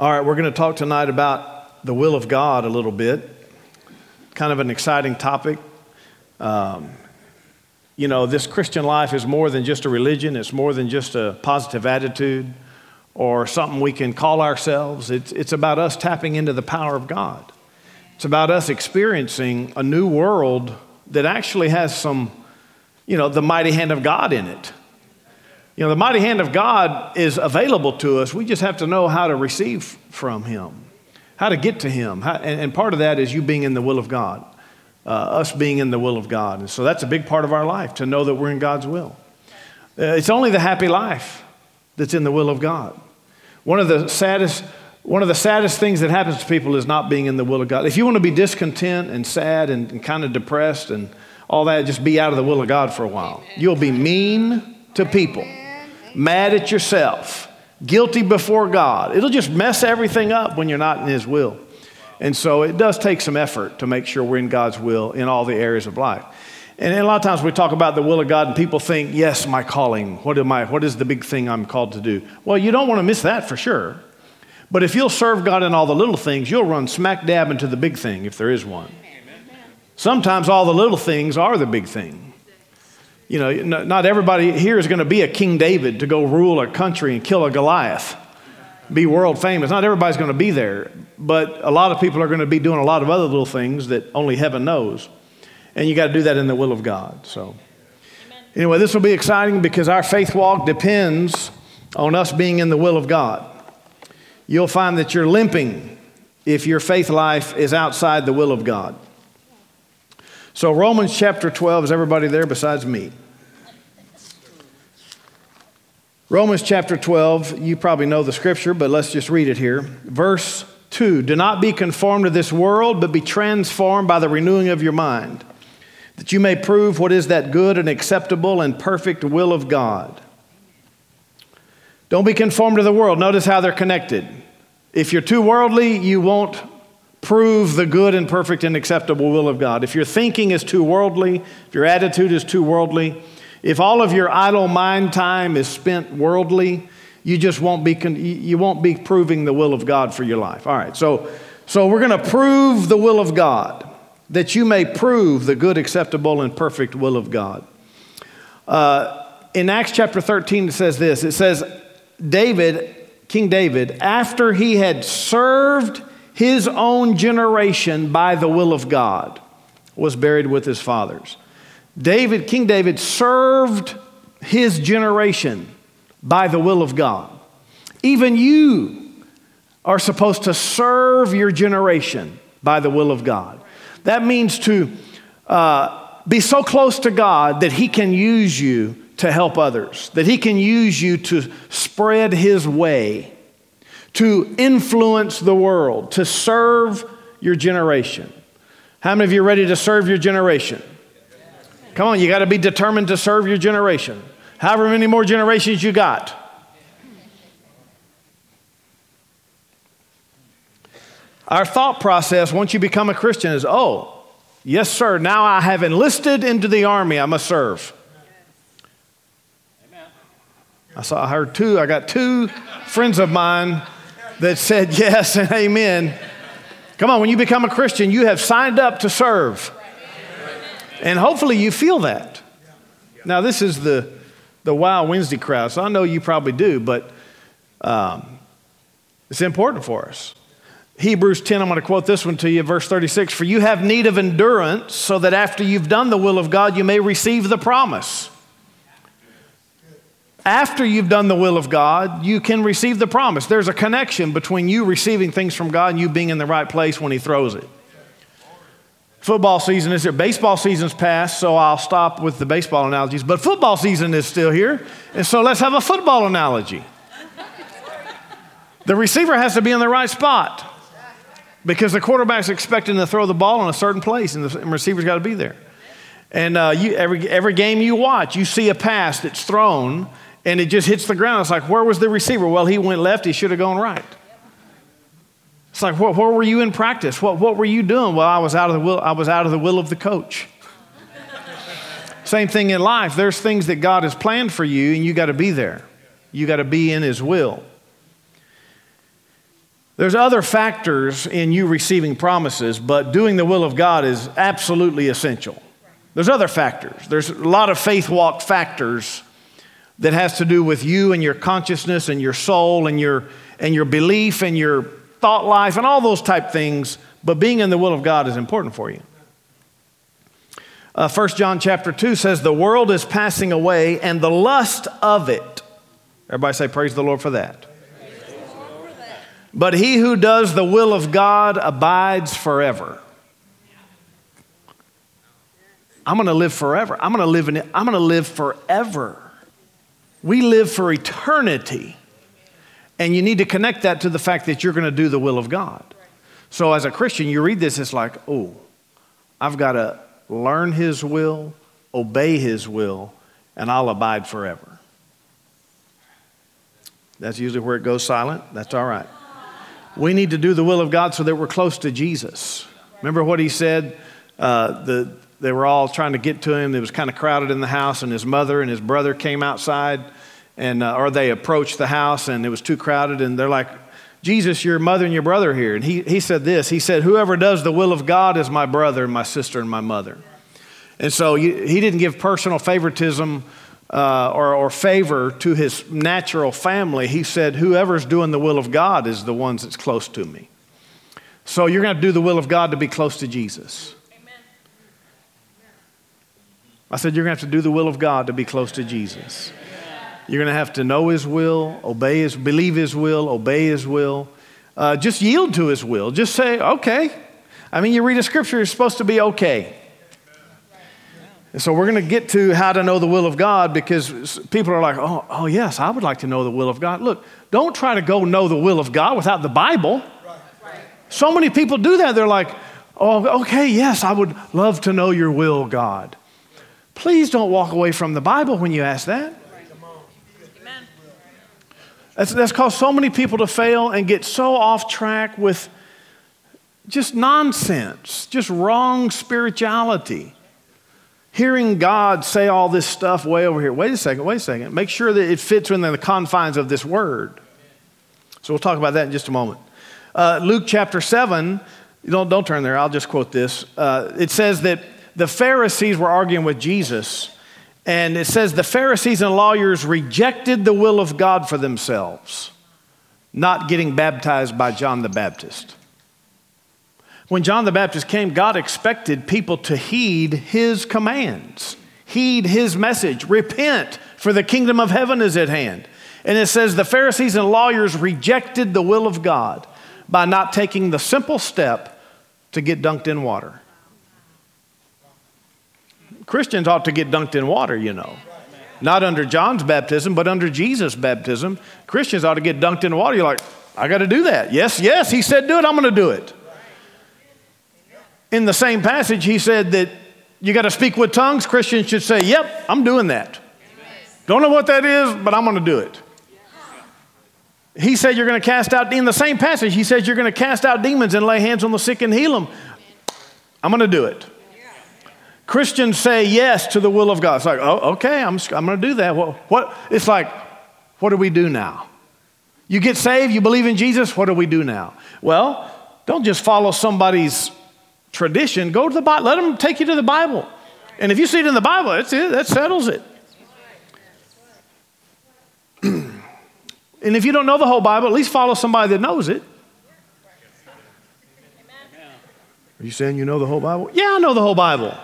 All right, we're going to talk tonight about the will of God a little bit. Kind of an exciting topic. This Christian life is more than just a religion. It's more than just a positive attitude or something we can call ourselves. It's about us tapping into the power of God. It's about us experiencing a new world that actually has some, the mighty hand of God in it. The mighty hand of God is available to us. We just have to know how to receive from Him, how to get to Him. And part of that is you being in the will of God, us being in the will of God. And so that's a big part of our life, to know that we're in God's will. It's only the happy life that's in the will of God. One of the saddest things that happens to people is not being in the will of God. If you want to be discontent and sad and kind of depressed and all that, just be out of the will of God for a while. You'll be mean to people, mad at yourself, guilty before God. It'll just mess everything up when you're not in His will. And so it does take some effort to make sure we're in God's will in all the areas of life. And a lot of times we talk about the will of God and people think, yes, my calling. What is the big thing I'm called to do? Well, you don't want to miss that for sure. But if you'll serve God in all the little things, you'll run smack dab into the big thing if there is one. Sometimes all the little things are the big thing. Not everybody here is going to be a King David to go rule a country and kill a Goliath, be world famous. Not everybody's going to be there, but a lot of people are going to be doing a lot of other little things that only heaven knows. And you got to do that in the will of God. So anyway, this will be exciting because our faith walk depends on us being in the will of God. You'll find that you're limping if your faith life is outside the will of God. So Romans chapter 12, is everybody there besides me? Romans chapter 12, you probably know the scripture, but let's just read it here. Verse 2, do not be conformed to this world, but be transformed by the renewing of your mind, that you may prove what is that good and acceptable and perfect will of God. Don't be conformed to the world. Notice how they're connected. If you're too worldly, you won't prove the good and perfect and acceptable will of God. If your thinking is too worldly, if your attitude is too worldly, if all of your idle mind time is spent worldly, you just won't be proving the will of God for your life. All right, so we're going to prove the will of God, that you may prove the good, acceptable, and perfect will of God. In Acts chapter 13, it says this. It says, King David, after he had served his own generation by the will of God, was buried with his fathers. King David served his generation by the will of God. Even you are supposed to serve your generation by the will of God. That means to be so close to God that He can use you to help others, that He can use you to spread His way, to influence the world, to serve your generation. How many of you are ready to serve your generation? Come on, you got to be determined to serve your generation. However many more generations you got. Our thought process once you become a Christian is, oh, yes, sir, now I have enlisted into the army, I must serve. I got two friends of mine that said yes and amen. Come on, when you become a Christian, you have signed up to serve. And hopefully you feel that. Now, this is the Wow Wednesday crowd, so I know you probably do, but it's important for us. Hebrews 10, I'm going to quote this one to you, verse 36. For you have need of endurance, so that after you've done the will of God, you may receive the promise. After you've done the will of God, you can receive the promise. There's a connection between you receiving things from God and you being in the right place when He throws it. Football season is here. Baseball season's passed, so I'll stop with the baseball analogies. But football season is still here, and so let's have a football analogy. The receiver has to be in the right spot because the quarterback's expecting to throw the ball in a certain place, and the receiver's got to be there. And every game you watch, you see a pass that's thrown, and it just hits the ground. It's like, where was the receiver? Well, he went left. He should have gone right. It's like, where were you in practice? What were you doing? Well, I was out of the will of the coach. Same thing in life. There's things that God has planned for you, and you got to be there. You got to be in His will. There's other factors in you receiving promises, but doing the will of God is absolutely essential. There's other factors. There's a lot of faith walk factors that has to do with you and your consciousness and your soul and your belief and your thought life and all those type things, but being in the will of God is important for you. 1 John chapter 2 says, the world is passing away and the lust of it. Everybody say, praise the Lord for that. But he who does the will of God abides forever. I'm going to live forever. I'm going to live forever. We live for eternity. And you need to connect that to the fact that you're going to do the will of God. So as a Christian, you read this, it's like, oh, I've got to learn his will, obey his will, and I'll abide forever. That's usually where it goes silent. That's all right. We need to do the will of God so that we're close to Jesus. Remember what he said? They were all trying to get to him. It was kind of crowded in the house, and his mother and his brother came outside, or they approached the house, and it was too crowded, and they're like, Jesus, your mother and your brother are here. And he said this. He said, whoever does the will of God is my brother and my sister and my mother. And so he didn't give personal favoritism or favor to his natural family. He said, whoever's doing the will of God is the ones that's close to me. So you're going to do the will of God to be close to Jesus. Amen. I said, you're going to have to do the will of God to be close to Jesus. You're going to have to know his will, believe his will, obey his will. Just yield to his will. Just say, okay. I mean, you read a scripture, it's supposed to be okay. And so we're going to get to how to know the will of God, because people are like, oh yes, I would like to know the will of God. Look, don't try to go know the will of God without the Bible. So many people do that. They're like, oh, okay, yes, I would love to know your will, God. Please don't walk away from the Bible when you ask that. That's caused so many people to fail and get so off track with just nonsense, just wrong spirituality. Hearing God say all this stuff way over here. Wait a second. Make sure that it fits within the confines of this word. So we'll talk about that in just a moment. Luke chapter 7, don't turn there, I'll just quote this. It says that the Pharisees were arguing with Jesus. And it says the Pharisees and lawyers rejected the will of God for themselves, not getting baptized by John the Baptist. When John the Baptist came, God expected people to heed his commands, heed his message, repent, for the kingdom of heaven is at hand. And it says the Pharisees and lawyers rejected the will of God by not taking the simple step to get dunked in water. Christians ought to get dunked in water, you know. Not under John's baptism, but under Jesus' baptism. Christians ought to get dunked in water. You're like, I got to do that. Yes, he said do it, I'm going to do it. In the same passage, he said that you got to speak with tongues. Christians should say, yep, I'm doing that. Don't know what that is, but I'm going to do it. He said you're going to cast out, in the same passage, he says you're going to cast out demons and lay hands on the sick and heal them. I'm going to do it. Christians say yes to the will of God. It's like, oh, okay, I'm going to do that. What? It's like, what do we do now? You get saved, you believe in Jesus, what do we do now? Well, don't just follow somebody's tradition. Go to the Bible. Let them take you to the Bible. And if you see it in the Bible, that's it. That settles it. And if you don't know the whole Bible, at least follow somebody that knows it. Are you saying you know the whole Bible? Yeah, I know the whole Bible.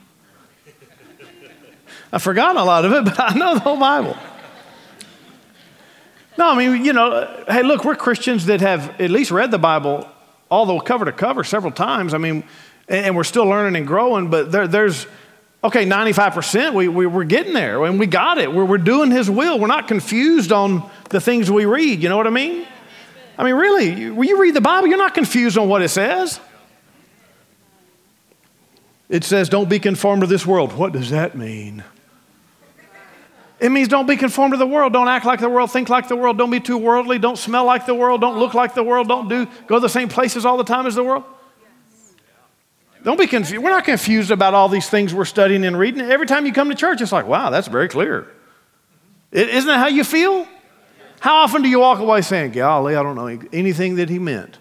I've forgotten a lot of it, but I know the whole Bible. No, I mean, hey, look, we're Christians that have at least read the Bible, although cover to cover several times. I mean, and we're still learning and growing, but there's, 95%, we're getting there, and we got it. We're doing his will. We're not confused on the things we read. You know what I mean? I mean, really, when you read the Bible, you're not confused on what it says. It says, don't be conformed to this world. What does that mean? It means don't be conformed to the world. Don't act like the world. Think like the world. Don't be too worldly. Don't smell like the world. Don't look like the world. Go to the same places all the time as the world. Don't be confused. We're not confused about all these things we're studying and reading. Every time you come to church, it's like, wow, that's very clear. Isn't that how you feel? How often do you walk away saying, golly, I don't know anything that he meant?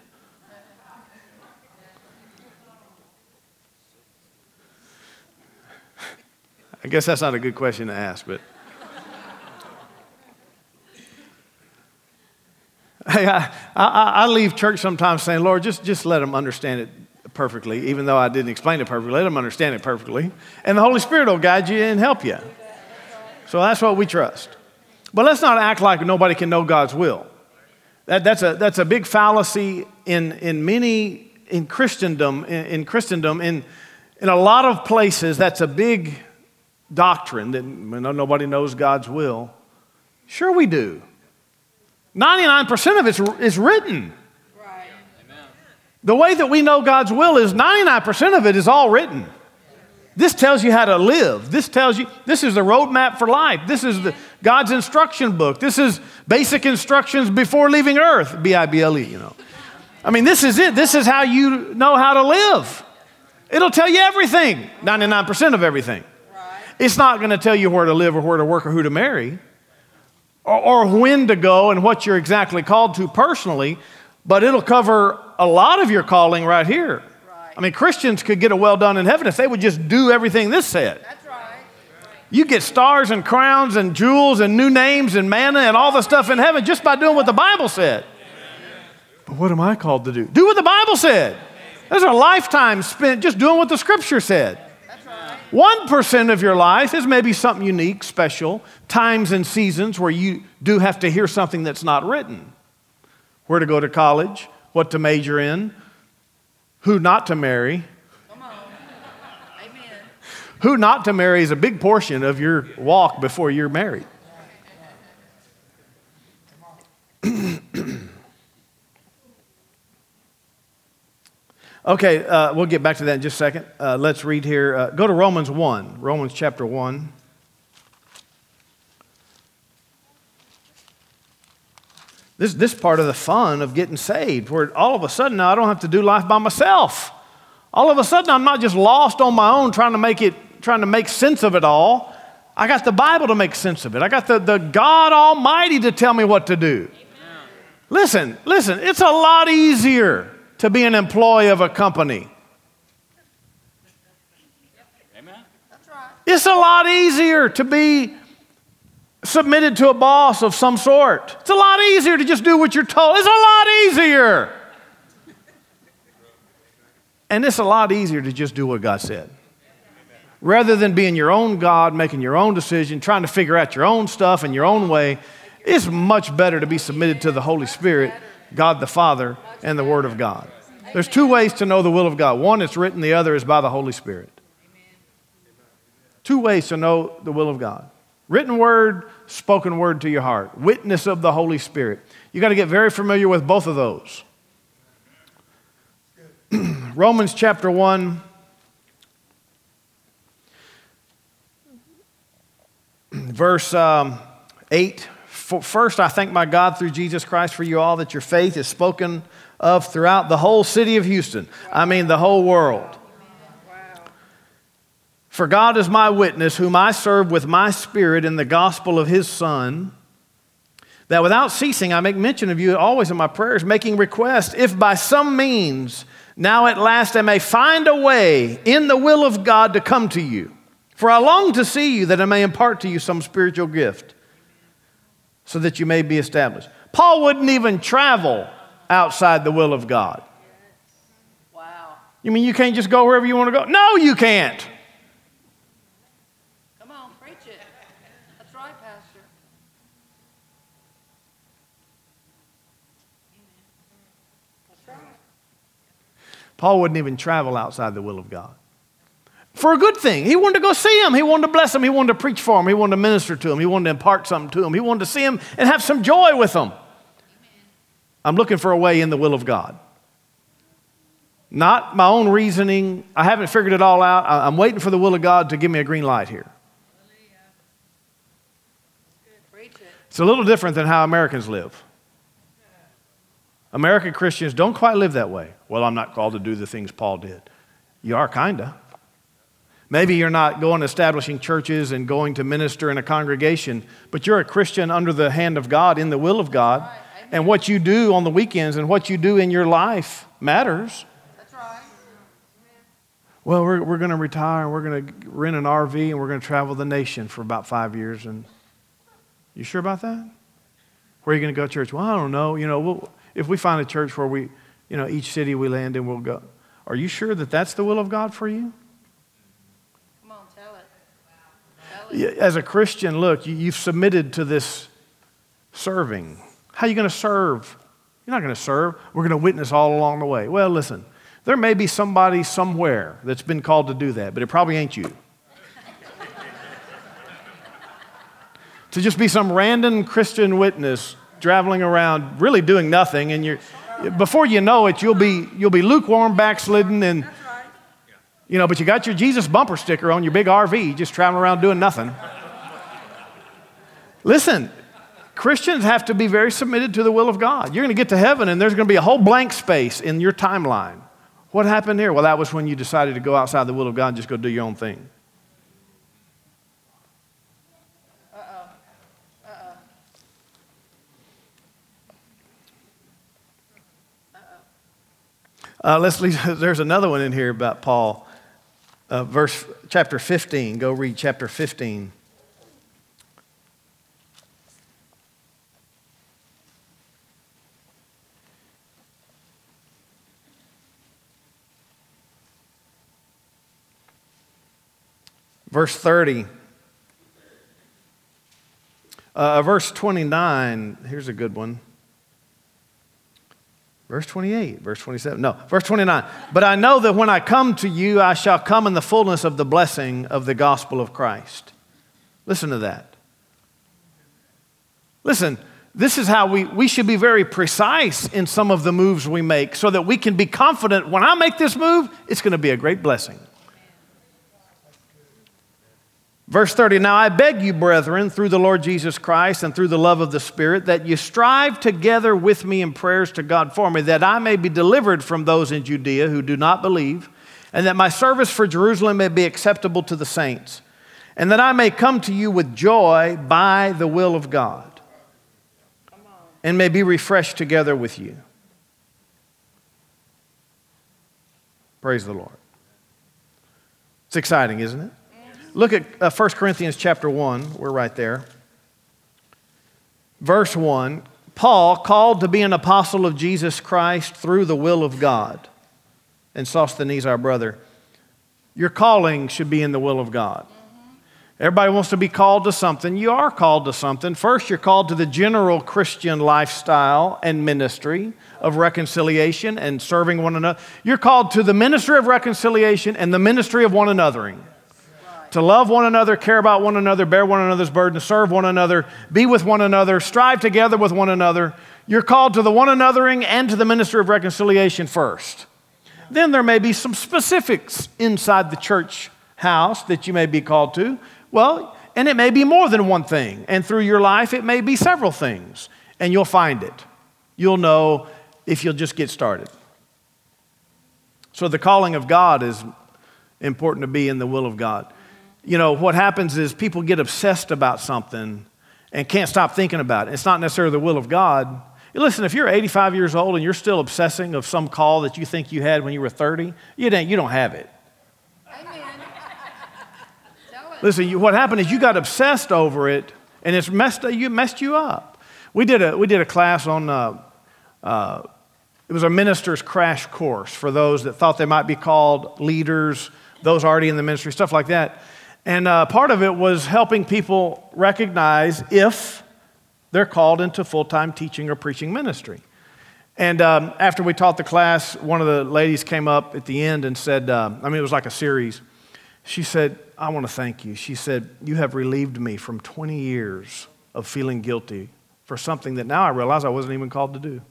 I guess that's not a good question to ask, but hey, I leave church sometimes saying, Lord, just let them understand it perfectly, even though I didn't explain it perfectly. Let them understand it perfectly. And the Holy Spirit will guide you and help you. So that's what we trust. But let's not act like nobody can know God's will. That's a big fallacy in Christendom. In a lot of places, that's a big doctrine that nobody knows God's will. Sure we do. 99% of it is written. Right. The way that we know God's will is 99% of it is all written. This tells you how to live. This tells you, this is the roadmap for life. This is God's instruction book. This is basic instructions before leaving earth, B-I-B-L-E, I mean, this is it. This is how you know how to live. It'll tell you everything, 99% of everything. Right. It's not going to tell you where to live or where to work or who to marry or when to go and what you're exactly called to personally, but it'll cover a lot of your calling right here. I mean, Christians could get a well done in heaven if they would just do everything this said. That's right. You get stars and crowns and jewels and new names and manna and all the stuff in heaven just by doing what the Bible said. But what am I called to do? Do what the Bible said. There's a lifetime spent just doing what the Scripture said. That's right. 1% of your life is maybe something unique, special, times and seasons where you do have to hear something that's not written. Where to go to college, what to major in, who not to marry. Come on. Amen. Who not to marry is a big portion of your walk before you're married. Okay, we'll get back to that in just a second. Let's read here. Go to Romans 1, Romans chapter 1. This part of the fun of getting saved, where all of a sudden now I don't have to do life by myself. All of a sudden I'm not just lost on my own trying to make sense of it all. I got the Bible to make sense of it. I got the God Almighty to tell me what to do. Listen, it's a lot easier to be an employee of a company. Amen. That's right. It's a lot easier to be submitted to a boss of some sort. It's a lot easier to just do what you're told. It's a lot easier. And it's a lot easier to just do what God said. Rather than being your own God, making your own decision, trying to figure out your own stuff in your own way, it's much better to be submitted to the Holy Spirit, God the Father, and the Word of God. There's two ways to know the will of God. One is written, the other is by the Holy Spirit. Two ways to know the will of God. Written word, spoken word to your heart. Witness of the Holy Spirit. You got to get very familiar with both of those. Romans chapter 1. Verse 8. First, I thank my God through Jesus Christ for you all that your faith is spoken of throughout the whole city of Houston. I mean the whole world. For God is my witness, whom I serve with my spirit in the gospel of his Son, that without ceasing I make mention of you always in my prayers, making request, if by some means now at last I may find a way in the will of God to come to you. For I long to see you, that I may impart to you some spiritual gift, so that you may be established. Paul wouldn't even travel outside the will of God. Wow. You mean you can't just go wherever you want to go? No, you can't. Come on, preach it. That's right, Pastor. That's right. Paul wouldn't even travel outside the will of God. For a good thing. He wanted to go see him. He wanted to bless him. He wanted to preach for him. He wanted to minister to him. He wanted to impart something to him. He wanted to see him and have some joy with him. I'm looking for a way in the will of God. Not my own reasoning. I haven't figured it all out. I'm waiting for the will of God to give me a green light here. It's a little different than how Americans live. American Christians don't quite live that way. Well, I'm not called to do the things Paul did. You are, kind of. Maybe you're not going establishing churches and going to minister in a congregation, but you're a Christian under the hand of God, in the will of God. Right. And what you do on the weekends and what you do in your life matters. That's right. Well, we're going to retire and we're going to rent an RV and we're going to travel the nation for about 5 years. And you sure about that? Where are you going to go to church? Well, I don't know. If we find a church where each city we land in, we'll go. Are you sure that that's the will of God for you? Come on, tell it. As a Christian, look, you've submitted to this serving. How are you going to serve? You're not going to serve. We're going to witness all along the way. Well, listen, there may be somebody somewhere that's been called to do that, but it probably ain't you. To just be some random Christian witness traveling around really doing nothing, and before you know it, you'll be lukewarm, backslidden, and but you got your Jesus bumper sticker on your big RV, just traveling around doing nothing. Listen, Christians have to be very submitted to the will of God. You're going to get to heaven, and there's going to be a whole blank space in your timeline. What happened here? Well, that was when you decided to go outside the will of God and just go do your own thing. There's another one in here about Paul. Chapter 15. Go read chapter 15. Verse 30. Verse 29. Here's a good one. Verse 28, verse 27, no, verse 29. But I know that when I come to you, I shall come in the fullness of the blessing of the gospel of Christ. Listen to that. Listen, this is how we should be very precise in some of the moves we make so that we can be confident when I make this move, it's going to be a great blessing. Verse 30, now I beg you, brethren, through the Lord Jesus Christ and through the love of the Spirit, that you strive together with me in prayers to God for me, that I may be delivered from those in Judea who do not believe, and that my service for Jerusalem may be acceptable to the saints, and that I may come to you with joy by the will of God, and may be refreshed together with you. Praise the Lord. It's exciting, isn't it? Look at 1 Corinthians chapter 1. We're right there. Verse 1, Paul, called to be an apostle of Jesus Christ through the will of God. And Sosthenes, our brother. Your calling should be in the will of God. Everybody wants to be called to something. You are called to something. First, you're called to the general Christian lifestyle and ministry of reconciliation and serving one another. You're called to the ministry of reconciliation and the ministry of one anothering. To love one another, care about one another, bear one another's burden, serve one another, be with one another, strive together with one another. You're called to the one anothering and to the ministry of reconciliation first. Then there may be some specifics inside the church house that you may be called to. Well, and it may be more than one thing. And through your life, it may be several things. And you'll find it. You'll know if you'll just get started. So the calling of God is important to be in the will of God. What happens is people get obsessed about something and can't stop thinking about it. It's not necessarily the will of God. Listen, if you're 85 years old and you're still obsessing of some call that you think you had when you were 30, you don't have it. Amen. Listen, what happened is you got obsessed over it and it's messed you up. We did a class on, it was a minister's crash course for those that thought they might be called leaders, those already in the ministry, stuff like that. And part of it was helping people recognize if they're called into full-time teaching or preaching ministry. And after we taught the class, one of the ladies came up at the end and said, it was like a series. She said, I want to thank you. She said, you have relieved me from 20 years of feeling guilty for something that now I realize I wasn't even called to do.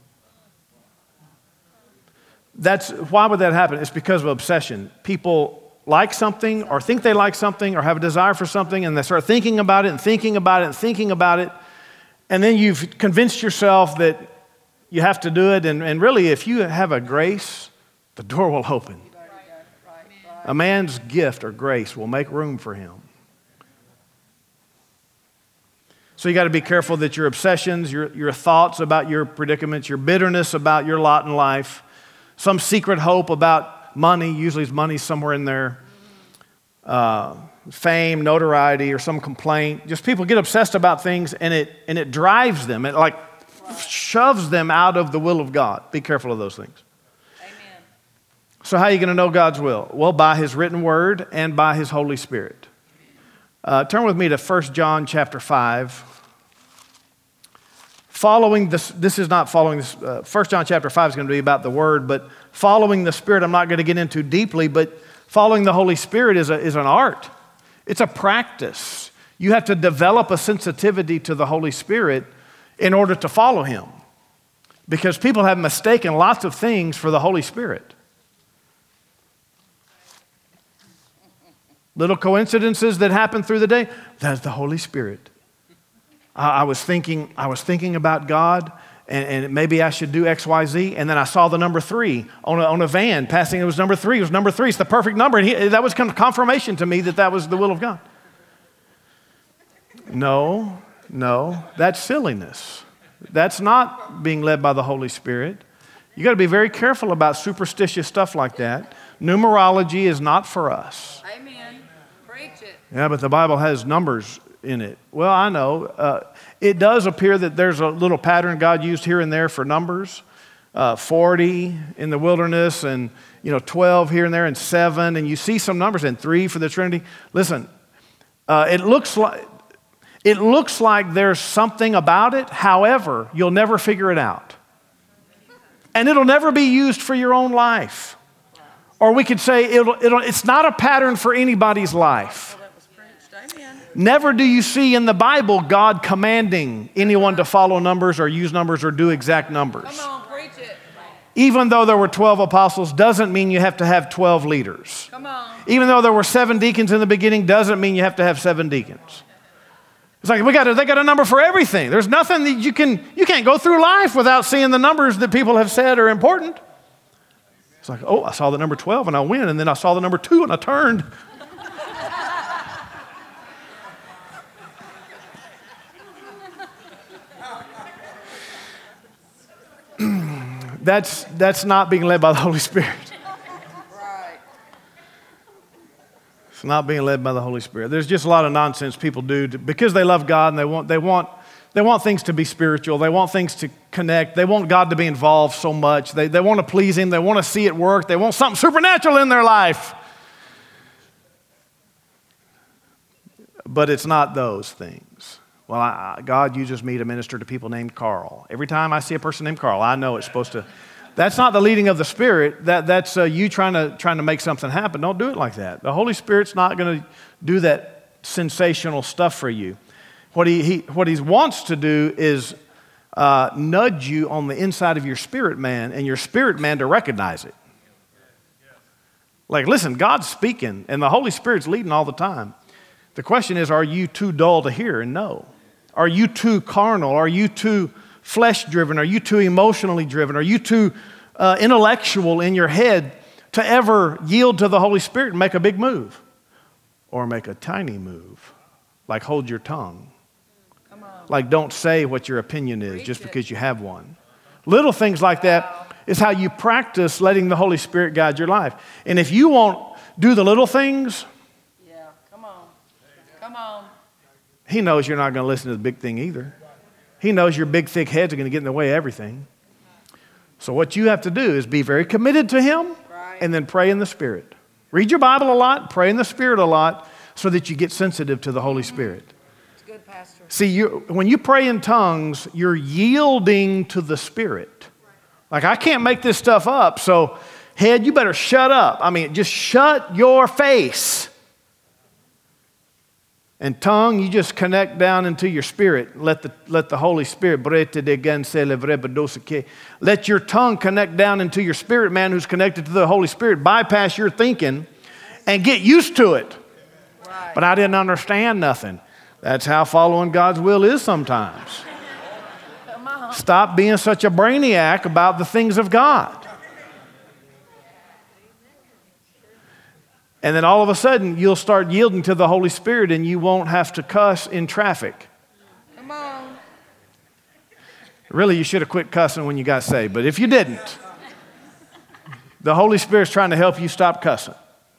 Why would that happen? It's because of obsession. People like something or think they like something or have a desire for something and they start thinking about it and thinking about it and thinking about it. And then you've convinced yourself that you have to do it. And really, if you have a grace, the door will open. A man's gift or grace will make room for him. So you got to be careful that your obsessions, your thoughts about your predicaments, your bitterness about your lot in life, some secret hope about money, usually money's somewhere in there, fame, notoriety, or some complaint. Just people get obsessed about things and it drives them. It like shoves them out of the will of God. Be careful of those things. Amen. So how are you going to know God's will? Well, by His written word and by His Holy Spirit. Turn with me to 1 John chapter 5. Following this is not following this. 1 John chapter 5 is going to be about the Word, but following the Spirit I'm not going to get into deeply, but following the Holy Spirit is an art. It's a practice. You have to develop a sensitivity to the Holy Spirit in order to follow Him. Because people have mistaken lots of things for the Holy Spirit. Little coincidences that happen through the day, that's the Holy Spirit. I was thinking about God, and maybe I should do X, Y, Z, and then I saw the number 3 on a van passing. It was number 3. It was number 3. It's the perfect number, and that was kind of confirmation to me that was the will of God. No, that's silliness. That's not being led by the Holy Spirit. You got to be very careful about superstitious stuff like that. Numerology is not for us. Amen. Preach it. Yeah, but the Bible has numbers in it. Well, I know. It does appear that there's a little pattern God used here and there for numbers. 40 in the wilderness and 12 here and there and 7. And you see some numbers and 3 for the Trinity. Listen, it looks like there's something about it. However, you'll never figure it out. And it'll never be used for your own life. Or we could say it's not a pattern for anybody's life. Never do you see in the Bible God commanding anyone to follow numbers or use numbers or do exact numbers. Come on, preach it. Even though there were 12 apostles doesn't mean you have to have 12 leaders. Come on. Even though there were 7 deacons in the beginning doesn't mean you have to have 7 deacons. It's like they got a number for everything. There's nothing that you can't go through life without seeing the numbers that people have said are important. It's like, oh, I saw the number 12 and I went, and then I saw the number 2 and I turned. That's not being led by the Holy Spirit. Right. It's not being led by the Holy Spirit. There's just a lot of nonsense people do because they love God and they want things to be spiritual. They want things to connect. They want God to be involved so much. They want to please Him. They want to see it work. They want something supernatural in their life. But it's not those things. Well, God uses me to minister to people named Carl. Every time I see a person named Carl, I know it's supposed to. That's not the leading of the Spirit. That's you trying to make something happen. Don't do it like that. The Holy Spirit's not going to do that sensational stuff for you. What he wants to do is nudge you on the inside of your spirit man and your spirit man to recognize it. Like, listen, God's speaking and the Holy Spirit's leading all the time. The question is, are you too dull to hear and know? Are you too carnal? Are you too flesh-driven? Are you too emotionally driven? Are you too intellectual in your head to ever yield to the Holy Spirit and make a big move? Or make a tiny move, like hold your tongue. Come on. Like don't say what your opinion is just because you have one. Little things like that is how you practice letting the Holy Spirit guide your life. And if you won't do the little things, Come on. He knows you're not going to listen to the big thing either. He knows your big, thick heads are going to get in the way of everything. So what you have to do is be very committed to Him and then pray in the Spirit. Read your Bible a lot, pray in the Spirit a lot so that you get sensitive to the Holy Spirit. It's good, Pastor. See, when you pray in tongues, you're yielding to the Spirit. Like, I can't make this stuff up, so head, you better shut up. I mean, just shut your face. And tongue, you just connect down into your spirit. Let the Holy Spirit, let your tongue connect down into your spirit man who's connected to the Holy Spirit. Bypass your thinking and get used to it. Right. But I didn't understand nothing. That's how following God's will is sometimes. Stop being such a brainiac about the things of God. And then all of a sudden, you'll start yielding to the Holy Spirit and you won't have to cuss in traffic. Come on. Really, you should have quit cussing when you got saved, but if you didn't, the Holy Spirit's trying to help you stop cussing.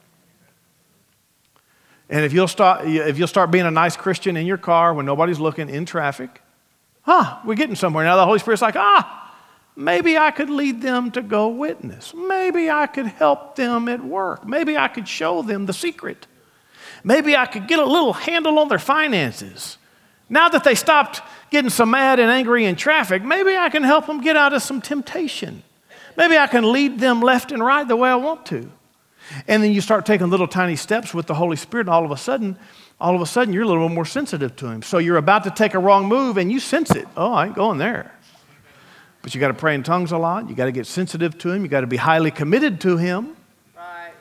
And if you'll start being a nice Christian in your car when nobody's looking in traffic, we're getting somewhere. Now the Holy Spirit's like, maybe I could lead them to go witness. Maybe I could help them at work. Maybe I could show them the secret. Maybe I could get a little handle on their finances. Now that they stopped getting so mad and angry in traffic, maybe I can help them get out of some temptation. Maybe I can lead them left and right the way I want to. And then you start taking little tiny steps with the Holy Spirit, and all of a sudden, you're a little more sensitive to Him. So you're about to take a wrong move, and you sense it. Oh, I ain't going there. But you got to pray in tongues a lot. You got to get sensitive to Him. You got to be highly committed to Him. Right.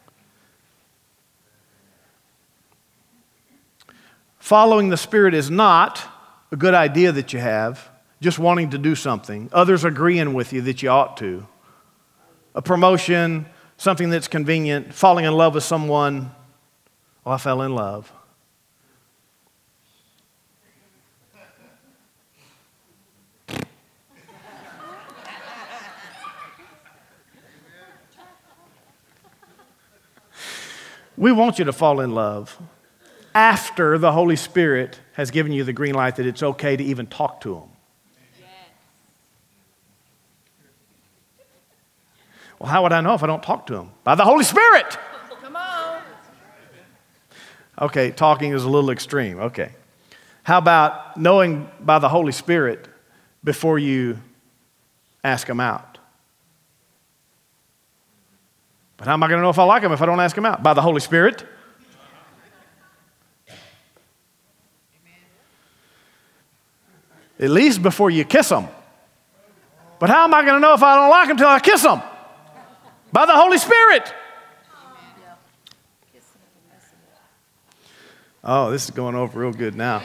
Following the Spirit is not a good idea that you have, just wanting to do something, others agreeing with you that you ought to. A promotion, something that's convenient, falling in love with someone. Oh, I fell in love. We want you to fall in love after the Holy Spirit has given you the green light that it's okay to even talk to Him. Well, how would I know if I don't talk to Him? By the Holy Spirit. Come on. Okay, talking is a little extreme. Okay. How about knowing by the Holy Spirit before you ask Him out? But how am I going to know if I like Him if I don't ask Him out? By the Holy Spirit. At least before you kiss Him. But how am I going to know if I don't like Him until I kiss Him? By the Holy Spirit. Oh, this is going over real good now.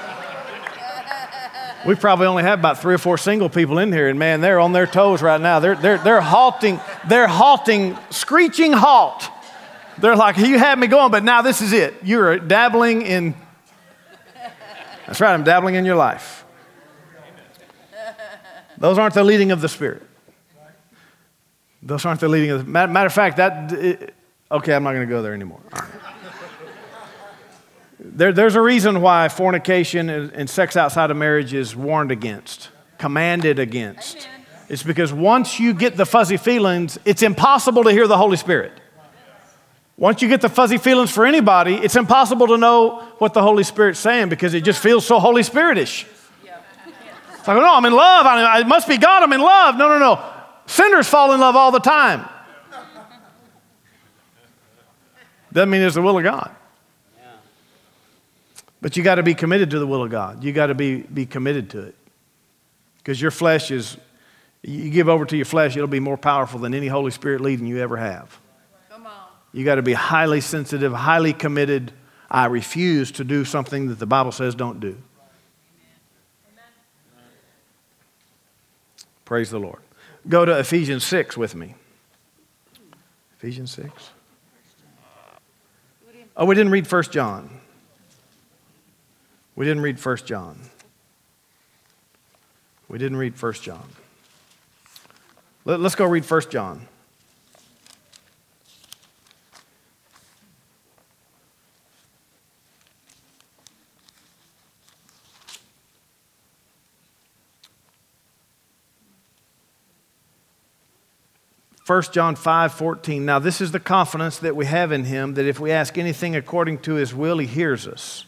We probably only have about 3 or 4 single people in here, and man, they're on their toes right now. They're halting. They're halting, screeching halt. They're like, you had me going, but now this is it. You're dabbling in. That's right, I'm dabbling in your life. Those aren't the leading of the Spirit. Those aren't the leading of the... Matter of fact, okay, I'm not going to go there anymore. All right. There's a reason why fornication and sex outside of marriage is warned against, commanded against. Amen. It's because once you get the fuzzy feelings, it's impossible to hear the Holy Spirit. Once you get the fuzzy feelings for anybody, it's impossible to know what the Holy Spirit's saying because it just feels so Holy Spirit-ish. It's like, no, I'm in love. It must be God. I'm in love. No. Sinners fall in love all the time. Doesn't mean it's the will of God. But you got to be committed to the will of God. You got to be committed to it. Because your flesh is, you give over to your flesh, it'll be more powerful than any Holy Spirit leading you ever have. Come on. You got to be highly sensitive, highly committed. I refuse to do something that the Bible says don't do. Praise the Lord. Go to Ephesians 6 with me. Ephesians 6. Oh, we didn't read 1 John. We didn't read 1 John. We didn't read 1 John. Let's go read 1 John. First John 5:14. Now this is the confidence that we have in Him, that if we ask anything according to His will, He hears us.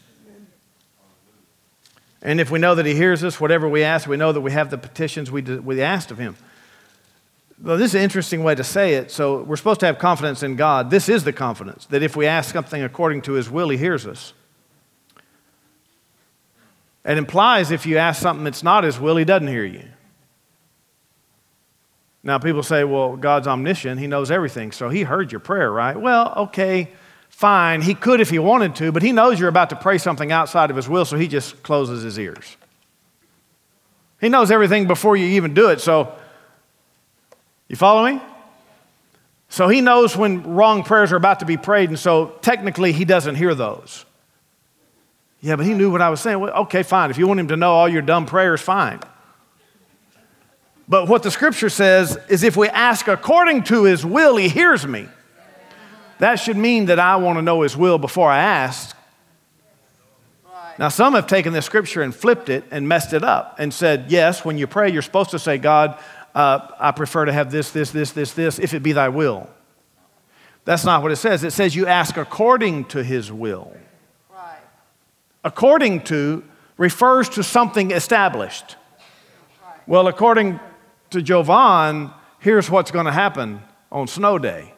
And if we know that He hears us, whatever we ask, we know that we have the petitions we asked of Him. Well, this is an interesting way to say it. So we're supposed to have confidence in God. This is the confidence, that if we ask something according to His will, He hears us. It implies if you ask something that's not His will, He doesn't hear you. Now, people say, well, God's omniscient. He knows everything, so He heard your prayer, right? Well, okay, fine. He could if He wanted to, but He knows you're about to pray something outside of His will, so He just closes His ears. He knows everything before you even do it, so you follow me? So he knows when wrong prayers are about to be prayed, and so technically he doesn't hear those. Yeah, but he knew what I was saying. Well, okay, fine. If you want him to know all your dumb prayers, fine. But what the scripture says is if we ask according to his will, he hears me. That should mean that I want to know his will before I ask. Right. Now, some have taken this scripture and flipped it and messed it up and said, yes, when you pray, you're supposed to say, God, I prefer to have this, if it be thy will. That's not what it says. It says you ask according to his will. Right. According to refers to something established. Well, according to Jovan, here's what's going to happen on snow day.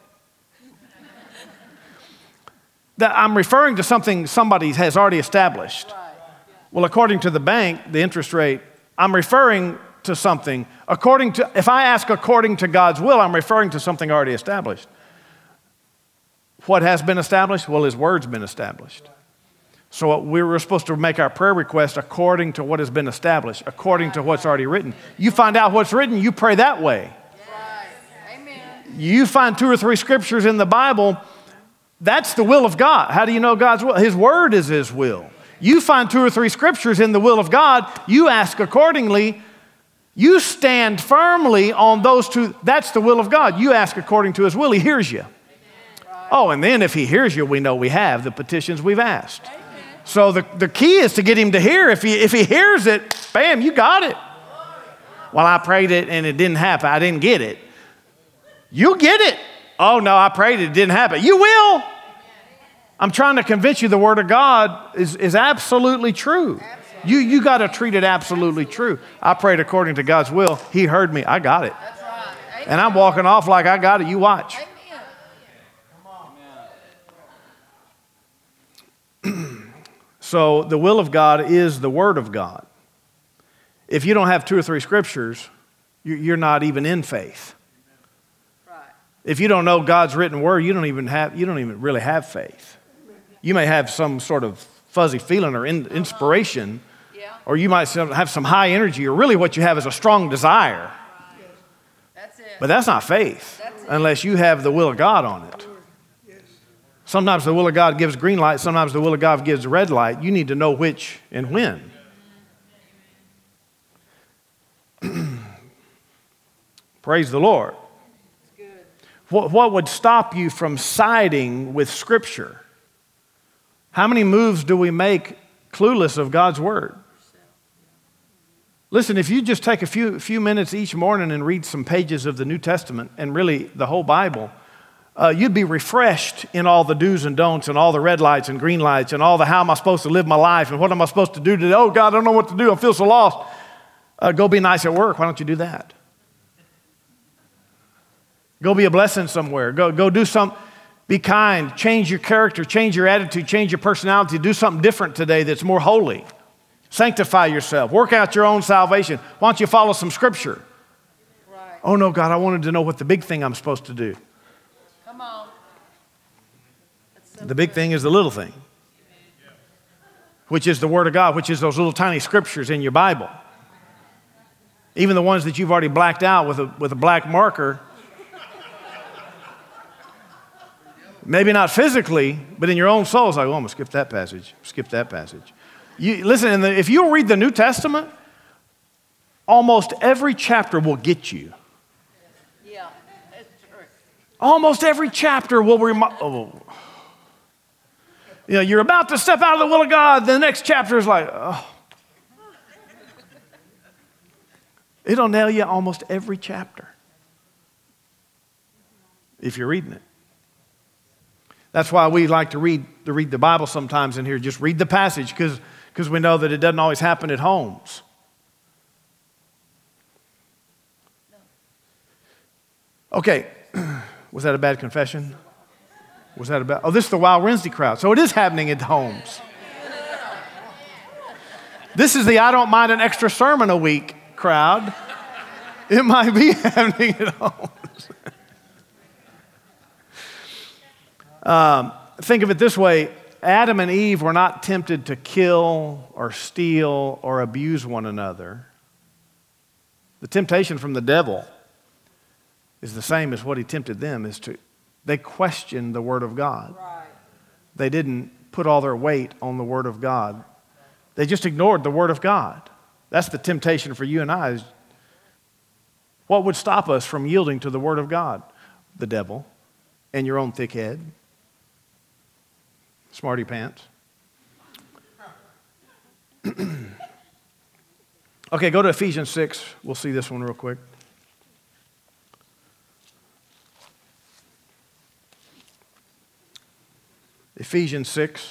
That I'm referring to something somebody has already established. Right. Well, according to the bank, the interest rate, I'm referring to something. If I ask according to God's will, I'm referring to something already established. What has been established? Well, his word's been established. So we were supposed to make our prayer request according to what has been established, according to what's already written. You find out what's written, you pray that way. Right. Amen. You find 2 or 3 scriptures in the Bible, that's the will of God. How do you know God's will? His word is his will. You find 2 or 3 scriptures in the will of God, you ask accordingly, you stand firmly on those 2. That's the will of God. You ask according to his will, he hears you. Oh, and then if he hears you, we know we have the petitions we've asked. So the key is to get him to hear. If he hears it, bam, you got it. Well, I prayed it and it didn't happen. I didn't get it. You'll get it. Oh, no, I prayed it didn't happen. You will. I'm trying to convince you the word of God is absolutely true. You got to treat it absolutely true. I prayed according to God's will. He heard me. I got it. That's right. Amen. And I'm walking off like I got it. You watch. Amen. So the will of God is the word of God. If you don't have 2 or 3 scriptures, you're not even in faith. Right. If you don't know God's written word, you don't even really have faith. You may have some sort of fuzzy feeling or inspiration, Yeah. or you might have some high energy, or really what you have is a strong desire. That's it. But that's not faith That's it. unless you have the will of God on it. Sometimes the will of God gives green light. Sometimes the will of God gives red light. You need to know which and when. Praise the Lord. It's good. What would stop you from siding with Scripture? How many moves do we make clueless of God's Word? Listen, if you just take a few minutes each morning and read some pages of the New Testament and really the whole Bible, you'd be refreshed in all the do's and don'ts and all the red lights and green lights and all the how am I supposed to live my life and what am I supposed to do today? Oh, God, I don't know what to do. I feel so lost. Go be nice at work. Why don't you do that? Go be a blessing somewhere. Go do something. Be kind. Change your character. Change your attitude. Change your personality. Do something different today that's more holy. Sanctify yourself. Work out your own salvation. Why don't you follow some scripture? Right. Oh, no, God, I wanted to know what the big thing I'm supposed to do. Come on. That's so The big thing is the little thing, which is the Word of God, which is those little tiny scriptures in your Bible. Even the ones that you've already blacked out with a black marker. Maybe not physically, but in your own soul, it's like, oh, I'm going to skip that passage, skip that passage. Listen, if you read the New Testament, almost every chapter will get you. Yeah, that's true. Almost every chapter will you're about to step out of the will of God, the next chapter is like, oh. It'll nail you almost every chapter if you're reading it. That's why we like to read the Bible sometimes in here. Just read the passage because we know that it doesn't always happen at homes. Okay, was that a bad confession? Was that about? Oh, this is the Wild Wednesday crowd. So it is happening at homes. This is the I don't mind an extra sermon a week crowd. It might be happening at homes. Think of it this way. Adam and Eve were not tempted to kill or steal or abuse one another. The temptation from the devil is the same as what he tempted them, is They questioned the Word of God. Right. They didn't put all their weight on the Word of God. They just ignored the Word of God. That's the temptation for you and I. Is what would stop us from yielding to the Word of God? The devil and your own thick head. Smarty pants. Okay, go to Ephesians 6. We'll see this one real quick. Ephesians 6.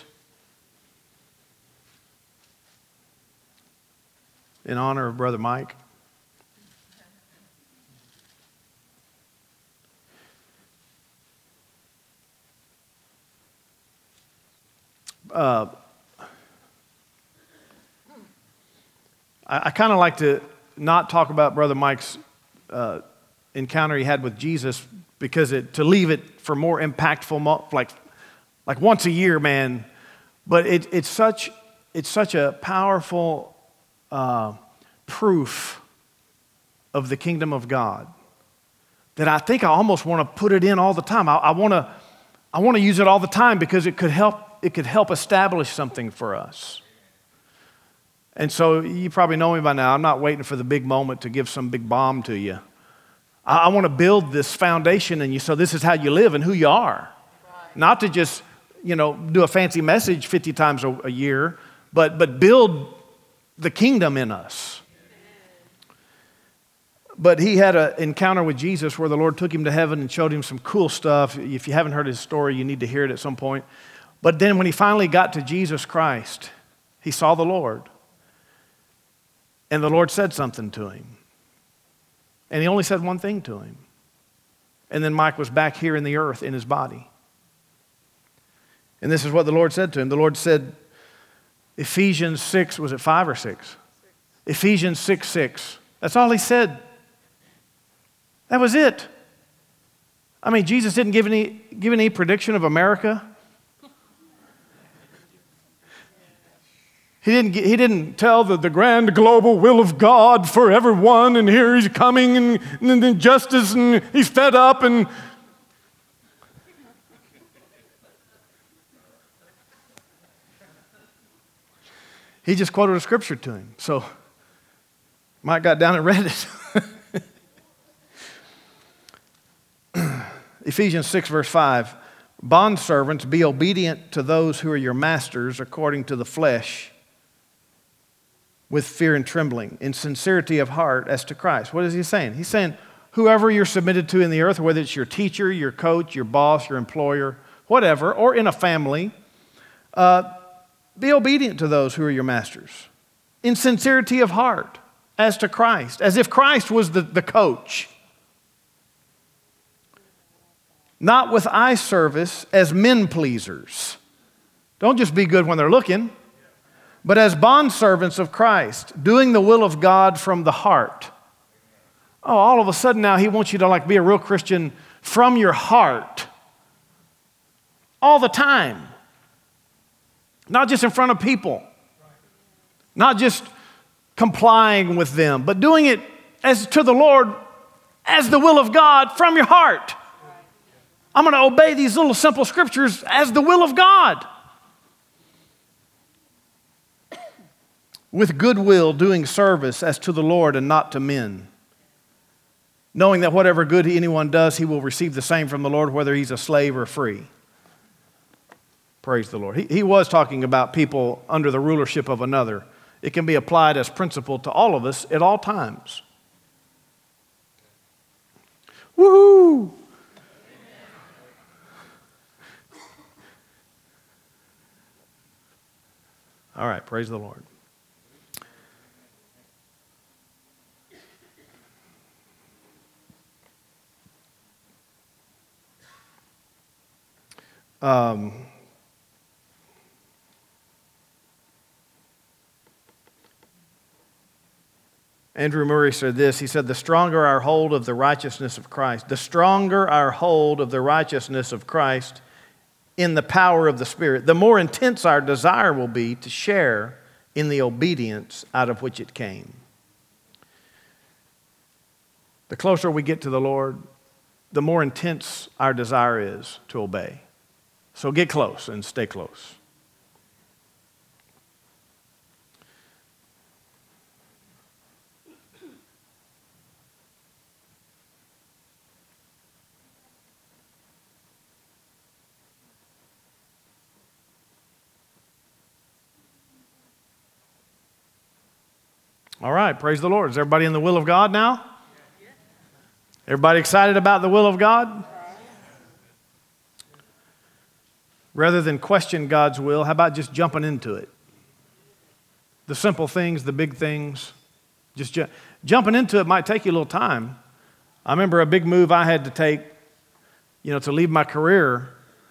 In honor of Brother Mike. I kind of like to not talk about Brother Mike's encounter he had with Jesus, because to leave it for more impactful, like once a year, man. But it's such a powerful proof of the kingdom of God that I think I almost want to put it in all the time. I want to use it all the time, because it could help establish something for us. And so you probably know me by now. I'm not waiting for the big moment to give some big bomb to you. I want to build this foundation in you, so this is how you live and who you are. Right. Not to just, do a fancy message 50 times a year, but build the kingdom in us. But he had an encounter with Jesus where the Lord took him to heaven and showed him some cool stuff. If you haven't heard his story, you need to hear it at some point. But then when he finally got to Jesus Christ, he saw the Lord. And the Lord said something to him. And he only said one thing to him. And then Mike was back here in the earth in his body. And this is what the Lord said to him. The Lord said, Ephesians 6, was it 5 or 6? Ephesians 6:6. That's all he said. That was it. I mean, Jesus didn't give any prediction of America. He didn't tell the grand global will of God for everyone, and here he's coming, and then justice, and he's fed up, and he just quoted a scripture to him. So Mike got down and read it. Ephesians 6, verse 5. Bondservants, be obedient to those who are your masters according to the flesh, with fear and trembling, in sincerity of heart as to Christ. What is he saying? He's saying, whoever you're submitted to in the earth, whether it's your teacher, your coach, your boss, your employer, whatever, or in a family, be obedient to those who are your masters, in sincerity of heart as to Christ, as if Christ was the coach. Not with eye service as men pleasers. Don't just be good when they're looking, but as bondservants of Christ, doing the will of God from the heart. Oh, all of a sudden now he wants you to be a real Christian from your heart. All the time. Not just in front of people. Not just complying with them, but doing it as to the Lord, as the will of God from your heart. I'm going to obey these little simple scriptures as the will of God. With goodwill, doing service as to the Lord and not to men, knowing that whatever good anyone does, he will receive the same from the Lord, whether he's a slave or free. Praise the Lord. He was talking about people under the rulership of another. It can be applied as principle to all of us at all times. Woohoo! All right, praise the Lord. Andrew Murray said this. He said, the stronger our hold of the righteousness of Christ, the stronger our hold of the righteousness of Christ in the power of the Spirit, the more intense our desire will be to share in the obedience out of which it came. The closer we get to the Lord, the more intense our desire is to obey. So get close and stay close. All right, praise the Lord. Is everybody in the will of God now? Everybody excited about the will of God? Rather than question God's will, how about just jumping into it? The simple things, the big things. Just jumping into it might take you a little time. I remember a big move I had to take, to leave my career.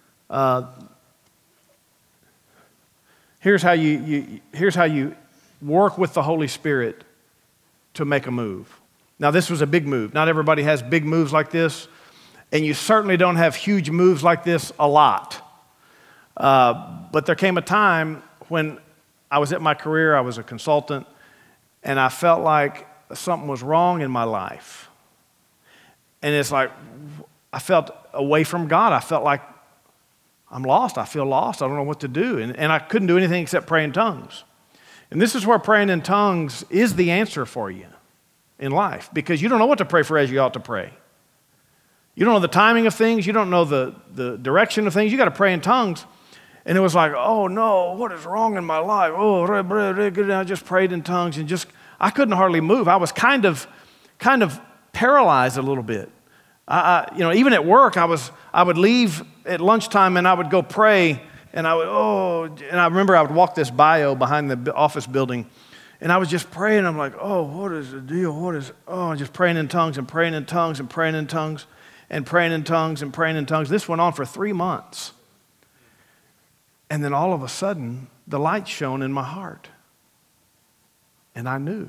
Here's how you work with the Holy Spirit to make a move. Now, this was a big move. Not everybody has big moves like this, and you certainly don't have huge moves like this a lot. But there came a time when I was at my career, I was a consultant, and I felt like something was wrong in my life. And it's like, I felt away from God. I felt like I'm lost. I feel lost. I don't know what to do. And I couldn't do anything except pray in tongues. And this is where praying in tongues is the answer for you in life, because you don't know what to pray for as you ought to pray. You don't know the timing of things. You don't know the direction of things. You got to pray in tongues. And it was like, oh no, what is wrong in my life? Oh, I just prayed in tongues and I couldn't hardly move. I was kind of paralyzed a little bit. Even at work, I would leave at lunchtime and I would go pray. And I remember I would walk this bio behind the office building, and I was just praying. I'm like, oh, what is the deal? Just praying in tongues and praying in tongues and praying in tongues and praying in tongues and praying in tongues. This went on for 3 months. And then all of a sudden, the light shone in my heart. And I knew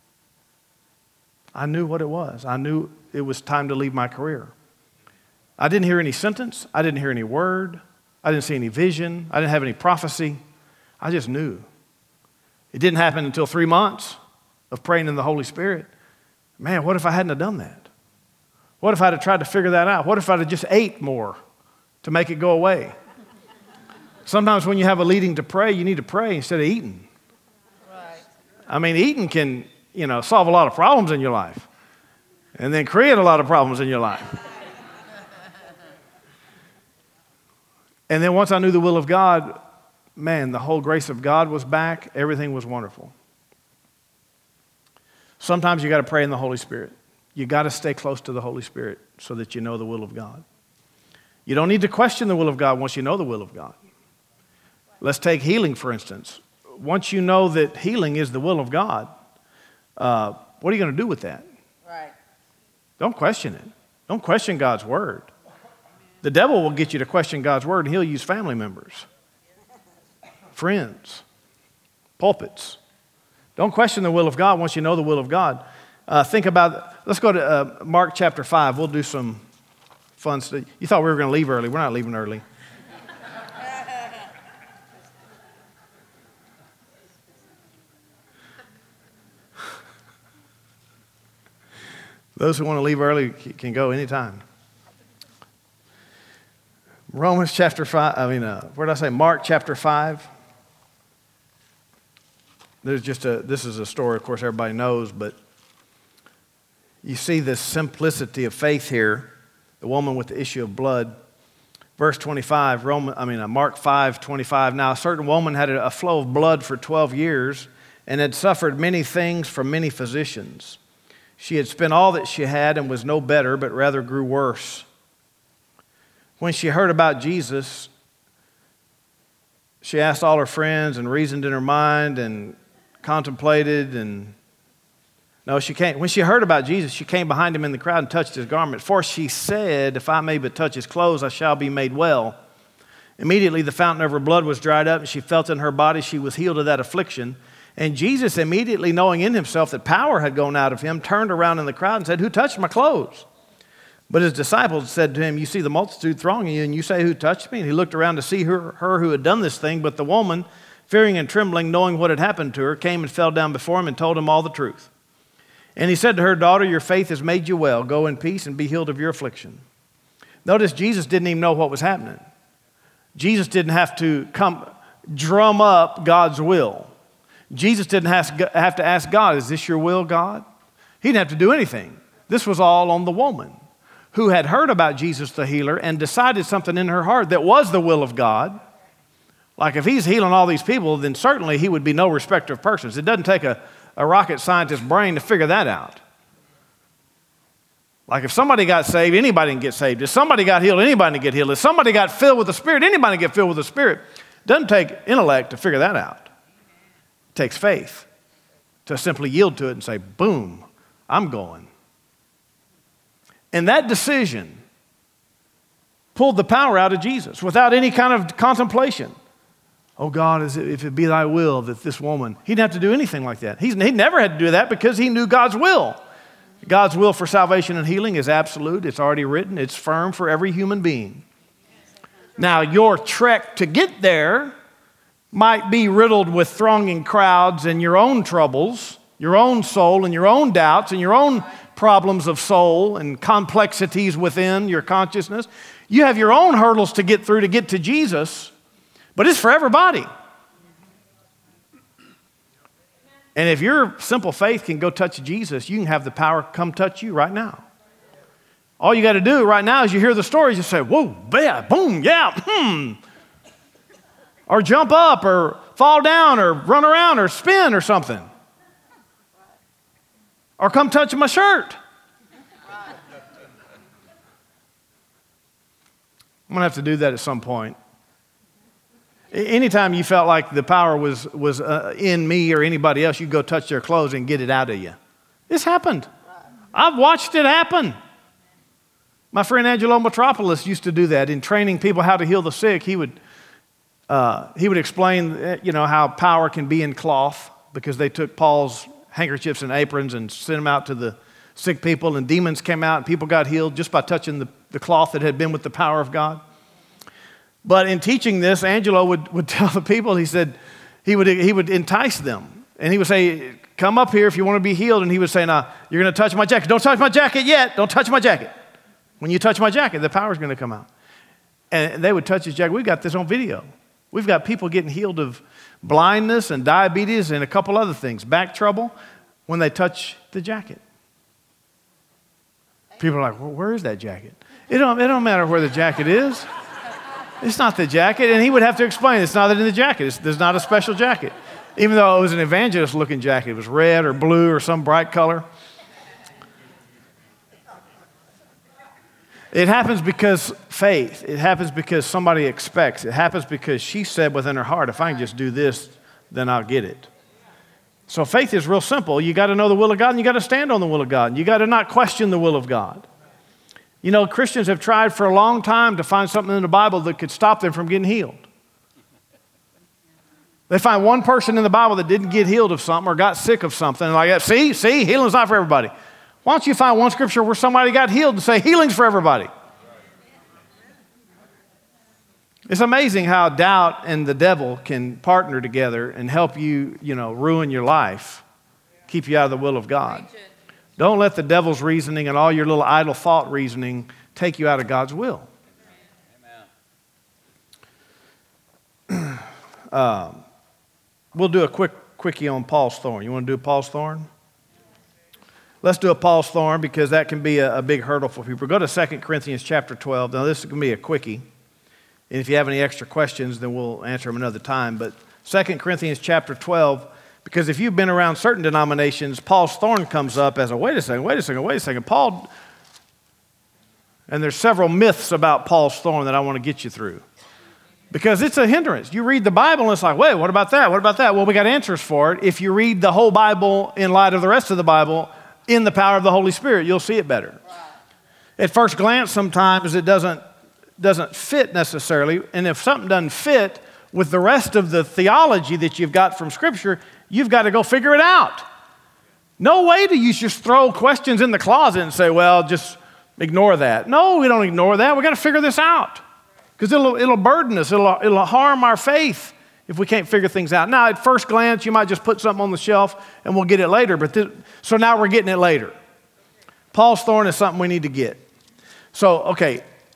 what it was. I knew it was time to leave my career. I didn't hear any sentence. I didn't hear any word. I didn't see any vision. I didn't have any prophecy. I just knew. It didn't happen until 3 months of praying in the Holy Spirit. Man, what if I hadn't have done that? What if I'd have tried to figure that out? What if I'd have just ate more to make it go away? Sometimes when you have a leading to pray, you need to pray instead of eating. Right. I mean, eating can, solve a lot of problems in your life and then create a lot of problems in your life. And then once I knew the will of God, man, the whole grace of God was back. Everything was wonderful. Sometimes you got to pray in the Holy Spirit. You got to stay close to the Holy Spirit so that you know the will of God. You don't need to question the will of God once you know the will of God. Let's take healing, for instance. Once you know that healing is the will of God, what are you going to do with that? Right. Don't question it. Don't question God's word. The devil will get you to question God's word, and he'll use family members, friends, pulpits. Don't question the will of God once you know the will of God. Let's go to Mark chapter 5. We'll do some fun stuff. You thought we were going to leave early. We're not leaving early. Those who want to leave early can go anytime. Romans chapter 5, Mark chapter 5. This is a story, of course, everybody knows, but you see this simplicity of faith here. The woman with the issue of blood. Verse 25, Mark 5:25. Now, a certain woman had a flow of blood for 12 years and had suffered many things from many physicians. She had spent all that she had and was no better, but rather grew worse. When she heard about Jesus, she asked all her friends and reasoned in her mind and contemplated she came. When she heard about Jesus, she came behind him in the crowd and touched his garment. For she said, if I may but touch his clothes, I shall be made well. Immediately the fountain of her blood was dried up, and she felt in her body she was healed of that affliction. And Jesus, immediately knowing in himself that power had gone out of him, turned around in the crowd and said, who touched my clothes? But his disciples said to him, you see the multitude thronging you, and you say, who touched me? And he looked around to see her who had done this thing. But the woman, fearing and trembling, knowing what had happened to her, came and fell down before him and told him all the truth. And he said to her, daughter, your faith has made you well. Go in peace and be healed of your affliction. Notice Jesus didn't even know what was happening. Jesus didn't have to come drum up God's will. Jesus didn't have to ask God, is this your will, God? He didn't have to do anything. This was all on the woman who had heard about Jesus the healer and decided something in her heart that was the will of God. Like if he's healing all these people, then certainly he would be no respecter of persons. It doesn't take a rocket scientist's brain to figure that out. Like if somebody got saved, anybody can get saved. If somebody got healed, anybody can get healed. If somebody got filled with the Spirit, anybody can get filled with the Spirit. It doesn't take intellect to figure that out. It takes faith to simply yield to it and say, boom, I'm going. And that decision pulled the power out of Jesus without any kind of contemplation. Oh God, if it be thy will that this woman, he didn't have to do anything like that. He never had to do that because he knew God's will. God's will for salvation and healing is absolute. It's already written. It's firm for every human being. Now, your trek to get there might be riddled with thronging crowds and your own troubles, your own soul and your own doubts and your own problems of soul and complexities within your consciousness. You have your own hurdles to get through to get to Jesus, but it's for everybody. And if your simple faith can go touch Jesus, you can have the power come touch you right now. All you got to do right now is you hear the stories, you say, whoa, yeah, boom, yeah, Or jump up or fall down or run around or spin or something. Or come touch my shirt. I'm going to have to do that at some point. Anytime you felt like the power was in me or anybody else, you go touch their clothes and get it out of you. This happened. I've watched it happen. My friend Angelo Metropolis used to do that in training people how to heal the sick. He would explain, how power can be in cloth because they took Paul's handkerchiefs and aprons and sent them out to the sick people, and demons came out and people got healed just by touching the cloth that had been with the power of God. But in teaching this, Angelo would tell the people, he said, he would entice them. And he would say, come up here if you want to be healed. And he would say, now, you're going to touch my jacket. Don't touch my jacket yet. Don't touch my jacket. When you touch my jacket, the power's going to come out. And they would touch his jacket. We've got this on video. We've got people getting healed of blindness and diabetes and a couple other things, back trouble, when they touch the jacket. People are like, well, where is that jacket? It don't matter where the jacket is. It's not the jacket. And he would have to explain, it's not in the jacket. There's not a special jacket. Even though it was an evangelist-looking jacket. It was red or blue or some bright color. It happens because faith. It happens because somebody expects. It happens because she said within her heart, if I can just do this, then I'll get it. So faith is real simple. You got to know the will of God and you got to stand on the will of God. You got to not question the will of God. Christians have tried for a long time to find something in the Bible that could stop them from getting healed. They find one person in the Bible that didn't get healed of something or got sick of something. And like, see, healing's not for everybody. Why don't you find one scripture where somebody got healed and say healing's for everybody? It's amazing how doubt and the devil can partner together and help you, ruin your life, keep you out of the will of God. Don't let the devil's reasoning and all your little idle thought reasoning take you out of God's will. We'll do a quickie on Paul's thorn. You want to do Paul's thorn? Let's do a Paul's thorn because that can be a big hurdle for people. Go to 2 Corinthians chapter 12. Now, this is going to be a quickie. And if you have any extra questions, then we'll answer them another time. But 2 Corinthians chapter 12, because if you've been around certain denominations, Paul's thorn comes up as wait a second. Paul, and there's several myths about Paul's thorn that I want to get you through. Because it's a hindrance. You read the Bible and it's like, wait, what about that? What about that? Well, we got answers for it. If you read the whole Bible in light of the rest of the Bible, in the power of the Holy Spirit, you'll see it better. At first glance, sometimes it doesn't fit necessarily. And if something doesn't fit with the rest of the theology that you've got from Scripture, you've got to go figure it out. No way do you just throw questions in the closet and say, well, just ignore that. No, we don't ignore that. We got to figure this out because it'll burden us. It'll harm our faith if we can't figure things out. Now, at first glance, you might just put something on the shelf and we'll get it later. So now we're getting it later. Paul's thorn is something we need to get. So, okay,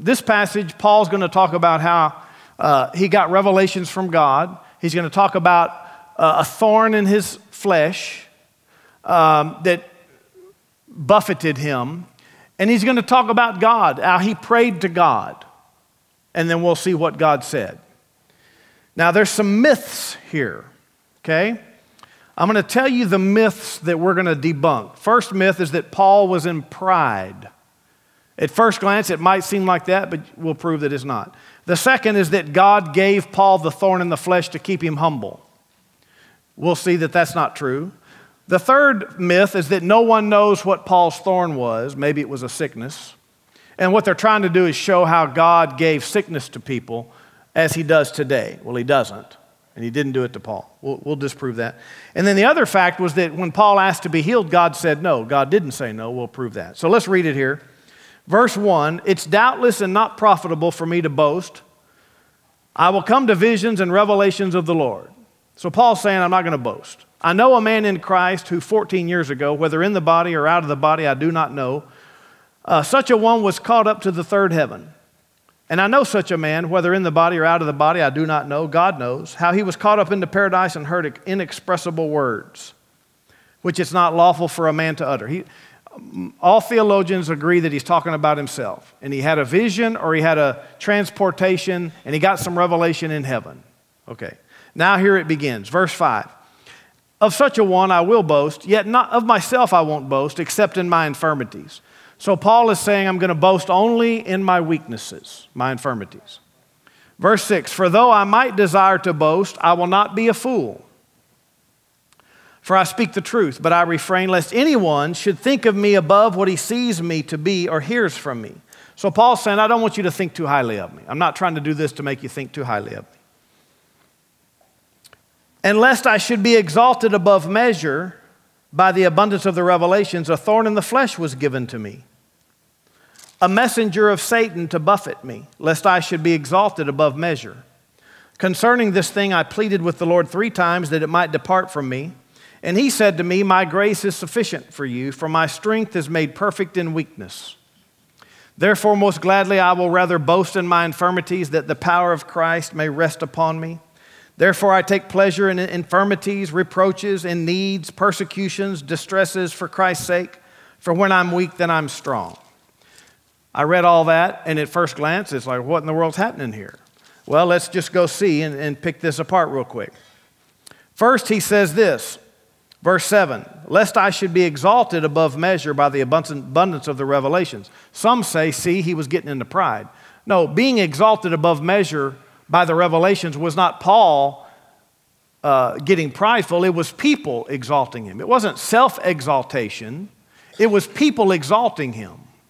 this passage, Paul's going to talk about how he got revelations from God. He's going to talk about a thorn in his flesh that buffeted him. And he's going to talk about God, how he prayed to God. And then we'll see what God said. Now, there's some myths here, okay? I'm going to tell you the myths that we're going to debunk. First myth is that Paul was in pride. At first glance, it might seem like that, but we'll prove that it's not. The second is that God gave Paul the thorn in the flesh to keep him humble. We'll see that that's not true. The third myth is that no one knows what Paul's thorn was. Maybe it was a sickness. And what they're trying to do is show how God gave sickness to people as he does today. Well, he doesn't. And he didn't do it to Paul. We'll disprove that. And then the other fact was that when Paul asked to be healed, God said no. God didn't say no. We'll prove that. So let's read it here. Verse 1, it's doubtless and not profitable for me to boast. I will come to visions and revelations of the Lord. So Paul's saying, I'm not going to boast. I know a man in Christ who 14 years ago, whether in the body or out of the body, I do not know, such a one was caught up to the third heaven. And I know such a man, whether in the body or out of the body, I do not know, God knows, how he was caught up into paradise and heard inexpressible words, which it's not lawful for a man to utter. All theologians agree that he's talking about himself. And he had a vision or he had a transportation and he got some revelation in heaven. Okay, now here it begins. Verse 5. Of such a one I will boast, yet not of myself I won't boast, except in my infirmities. So Paul is saying, I'm going to boast only in my weaknesses, my infirmities. Verse 6, for though I might desire to boast, I will not be a fool. For I speak the truth, but I refrain lest anyone should think of me above what he sees me to be or hears from me. So Paul's saying, I don't want you to think too highly of me. I'm not trying to do this to make you think too highly of me. And lest I should be exalted above measure, by the abundance of the revelations, a thorn in the flesh was given to me, a messenger of Satan to buffet me, lest I should be exalted above measure. Concerning this thing, I pleaded with the Lord 3 times that it might depart from me. And he said to me, my grace is sufficient for you, for my strength is made perfect in weakness. Therefore, most gladly, I will rather boast in my infirmities, that the power of Christ may rest upon me. Therefore, I take pleasure in infirmities, reproaches, in needs, persecutions, distresses for Christ's sake. For when I'm weak, then I'm strong. I read all that, and at first glance, it's like, what in the world's happening here? Well, let's just go see and pick this apart real quick. First, he says this, verse 7, lest I should be exalted above measure by the abundance of the revelations. Some say, see, he was getting into pride. No, being exalted above measure by the revelations was not Paul getting prideful. It was people exalting him. It wasn't self-exaltation. It was people exalting him.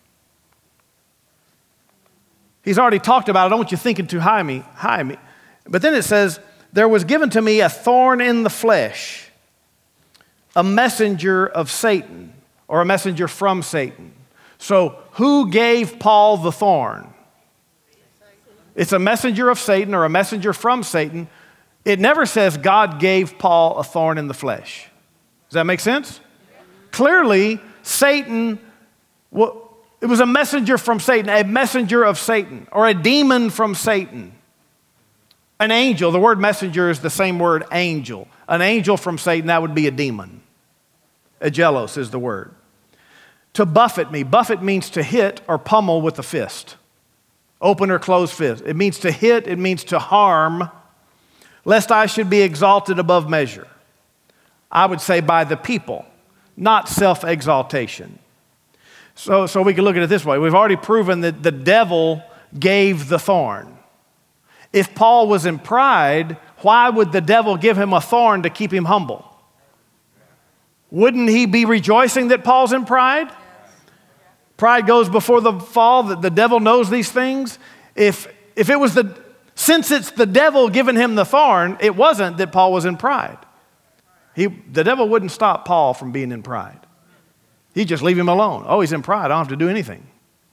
He's already talked about, I don't want you thinking too high me. But then it says, there was given to me a thorn in the flesh, a messenger of Satan, or a messenger from Satan. So who gave Paul the thorn? It's a messenger of Satan or a messenger from Satan. It never says God gave Paul a thorn in the flesh. Does that make sense? Clearly, Satan, it was a messenger from Satan, a messenger of Satan, or a demon from Satan. An angel, the word messenger is the same word angel. An angel from Satan, that would be a demon. Angelos is the word. To buffet me. Buffet means to hit or pummel with a fist. Open or closed fist. It means to hit, it means to harm, lest I should be exalted above measure. I would say by the people, not self-exaltation. So we can look at it this way. We've already proven that the devil gave the thorn. If Paul was in pride, why would the devil give him a thorn to keep him humble? Wouldn't he be rejoicing that Paul's in pride? Pride goes before the fall, that the devil knows these things. If it was since it's the devil giving him the thorn, it wasn't that Paul was in pride. The devil wouldn't stop Paul from being in pride. He'd just leave him alone. Oh, he's in pride. I don't have to do anything.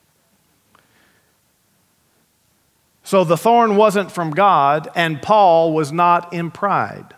So the thorn wasn't from God, and Paul was not in pride.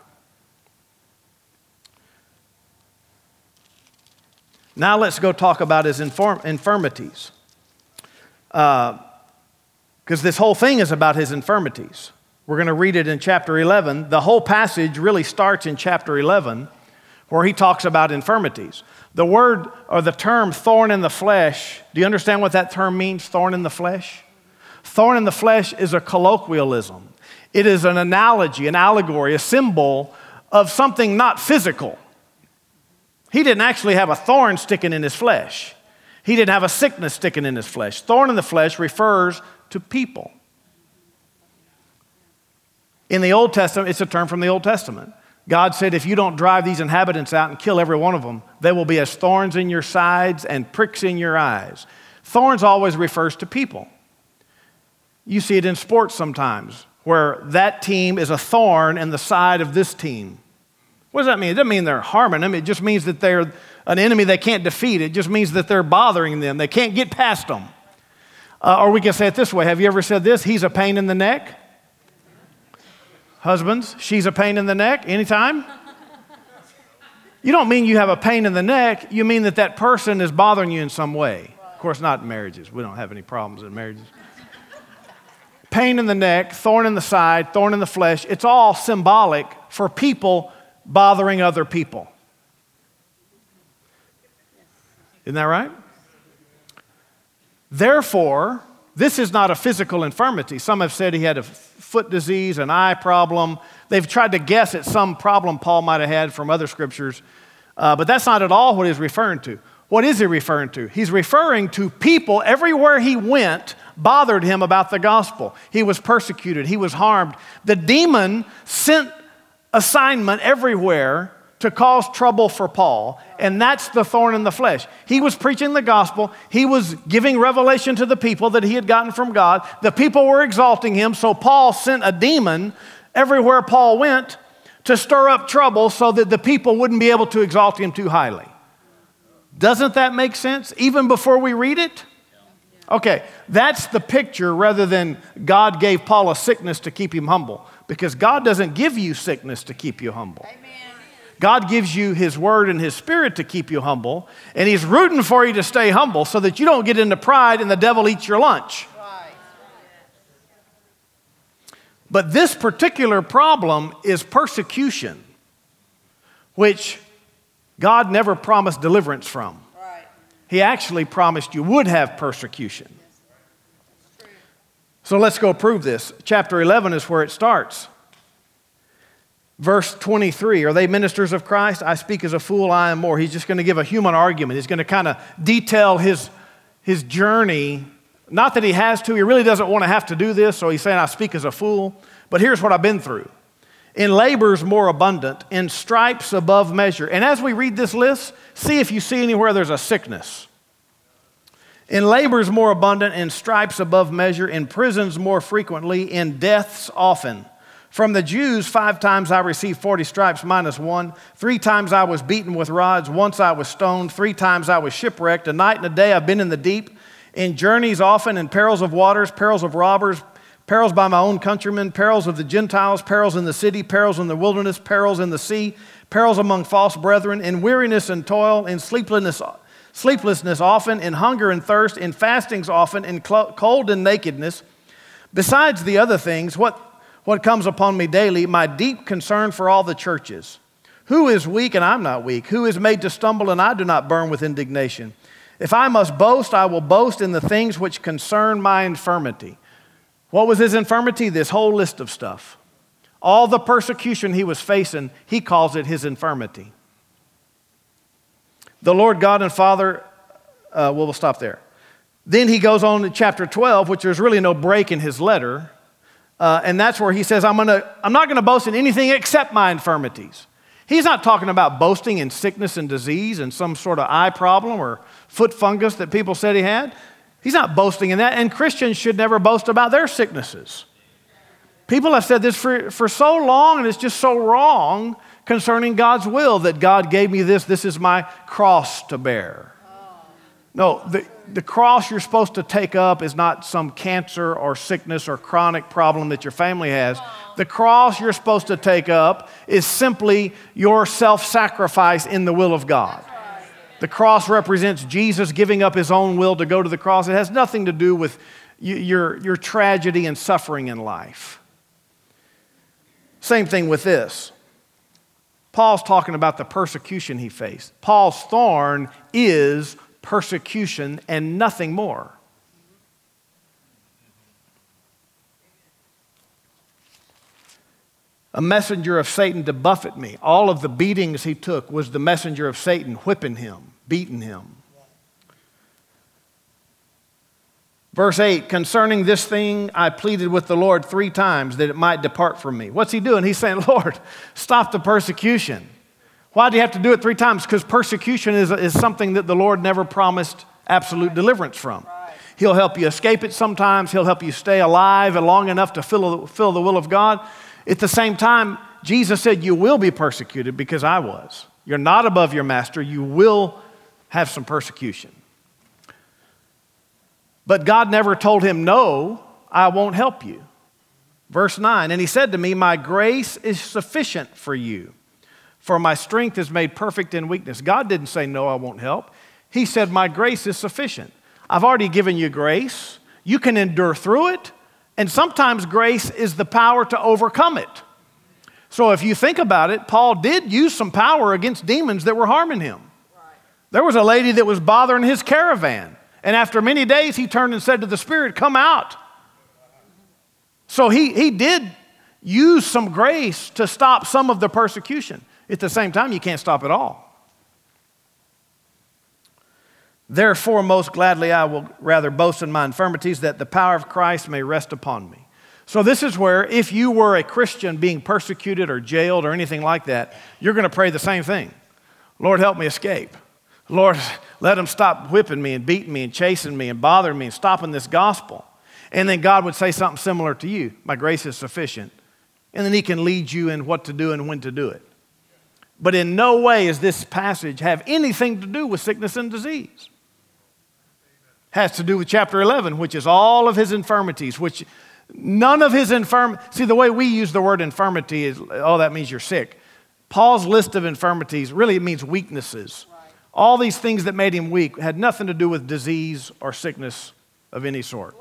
Now let's go talk about his infirmities. because this whole thing is about his infirmities. We're going to read it in chapter 11. The whole passage really starts in chapter 11, where he talks about infirmities. The word or the term thorn in the flesh, do you understand what that term means, thorn in the flesh? Thorn in the flesh is a colloquialism. It is an analogy, an allegory, a symbol of something not physical. He didn't actually have a thorn sticking in his flesh. He didn't have a sickness sticking in his flesh. Thorn in the flesh refers to people. In the Old Testament, it's a term from the Old Testament. God said, if you don't drive these inhabitants out and kill every one of them, they will be as thorns in your sides and pricks in your eyes. Thorns always refers to people. You see it in sports sometimes, where that team is a thorn in the side of this team. What does that mean? It doesn't mean they're harming them. It just means that they're an enemy they can't defeat. It just means that they're bothering them. They can't get past them. Or we can say it this way. Have you ever said this? He's a pain in the neck. Husbands, she's a pain in the neck. Anytime? You don't mean you have a pain in the neck. You mean that that person is bothering you in some way. Of course, not in marriages. We don't have any problems in marriages. Pain in the neck, thorn in the side, thorn in the flesh. It's all symbolic for people bothering other people. Isn't that right? Therefore, this is not a physical infirmity. Some have said he had a foot disease, an eye problem. They've tried to guess at some problem Paul might have had from other scriptures. But that's not at all what he's referring to. What is he referring to? He's referring to people everywhere he went bothered him about the gospel. He was persecuted. He was harmed. The demon sent assignment everywhere to cause trouble for Paul, and that's the thorn in the flesh. He was preaching the gospel. He was giving revelation to the people that he had gotten from God. The people were exalting him, so Paul sent a demon everywhere Paul went to stir up trouble so that the people wouldn't be able to exalt him too highly. Doesn't that make sense, even before we read it? Okay, that's the picture rather than God gave Paul a sickness to keep him humble, because God doesn't give you sickness to keep you humble. Amen. God gives you His Word and His Spirit to keep you humble, and He's rooting for you to stay humble so that you don't get into pride and the devil eats your lunch. Right. But this particular problem is persecution, which God never promised deliverance from. Right. He actually promised you would have persecution. So let's go prove this. Chapter 11 is where it starts. Verse 23, are they ministers of Christ? I speak as a fool, I am more. He's just going to give a human argument. He's going to kind of detail his journey. Not that he has to. He really doesn't want to have to do this, so he's saying, I speak as a fool. But here's what I've been through. In labors more abundant, in stripes above measure. And as we read this list, see if you see anywhere there's a sickness. In labors more abundant, in stripes above measure, in prisons more frequently, in deaths often. From the Jews, 5 times I received 40 stripes minus 1. 3 times I was beaten with rods. Once I was stoned. 3 times I was shipwrecked. A night and a day I've been in the deep. In journeys often, in perils of waters, perils of robbers, perils by my own countrymen, perils of the Gentiles, perils in the city, perils in the wilderness, perils in the sea, perils among false brethren, in weariness and toil, in sleeplessness often, in hunger and thirst, in fastings often, in cold and nakedness. Besides the other things, what comes upon me daily, my deep concern for all the churches. Who is weak and I'm not weak? Who is made to stumble and I do not burn with indignation? If I must boast, I will boast in the things which concern my infirmity. What was his infirmity? This whole list of stuff. All the persecution he was facing, he calls it his infirmity. The Lord God and Father, we'll stop there. Then he goes on to chapter 12, which there's really no break in his letter. And that's where he says, I'm not going to boast in anything except my infirmities. He's not talking about boasting in sickness and disease and some sort of eye problem or foot fungus that people said he had. He's not boasting in that. And Christians should never boast about their sicknesses. People have said this for so long, and it's just so wrong concerning God's will that God gave me this. This is my cross to bear. No, the cross you're supposed to take up is not some cancer or sickness or chronic problem that your family has. The cross you're supposed to take up is simply your self-sacrifice in the will of God. The cross represents Jesus giving up his own will to go to the cross. It has nothing to do with your tragedy and suffering in life. Same thing with this. Paul's talking about the persecution he faced. Paul's thorn is persecution and nothing more. A messenger of Satan to buffet me. All of the beatings he took was the messenger of Satan whipping him, beating him. Verse 8, concerning this thing, I pleaded with the Lord 3 times that it might depart from me. What's he doing? He's saying, Lord, stop the persecution. Why do you have to do it 3 times? Because persecution is something that the Lord never promised absolute deliverance from. He'll help you escape it sometimes. He'll help you stay alive long enough to fill the will of God. At the same time, Jesus said, you will be persecuted because I was. You're not above your master. You will have some persecution. But God never told him, no, I won't help you. Verse 9, and he said to me, my grace is sufficient for you, for my strength is made perfect in weakness. God didn't say, no, I won't help. He said, my grace is sufficient. I've already given you grace. You can endure through it. And sometimes grace is the power to overcome it. So if you think about it, Paul did use some power against demons that were harming him. There was a lady that was bothering his caravan. And after many days, he turned and said to the spirit, come out. So he did use some grace to stop some of the persecution. At the same time, you can't stop it all. Therefore, most gladly, I will rather boast in my infirmities, that the power of Christ may rest upon me. So this is where, if you were a Christian being persecuted or jailed or anything like that, you're going to pray the same thing. Lord, help me escape. Lord, let them stop whipping me and beating me and chasing me and bothering me and stopping this gospel. And then God would say something similar to you. My grace is sufficient. And then he can lead you in what to do and when to do it. But in no way does this passage have anything to do with sickness and disease. Has to do with chapter 11, which is all of his infirmities, which none of his see, the way we use the word infirmity is, oh, that means you're sick. Paul's list of infirmities really means weaknesses. Right. All these things that made him weak had nothing to do with disease or sickness of any sort.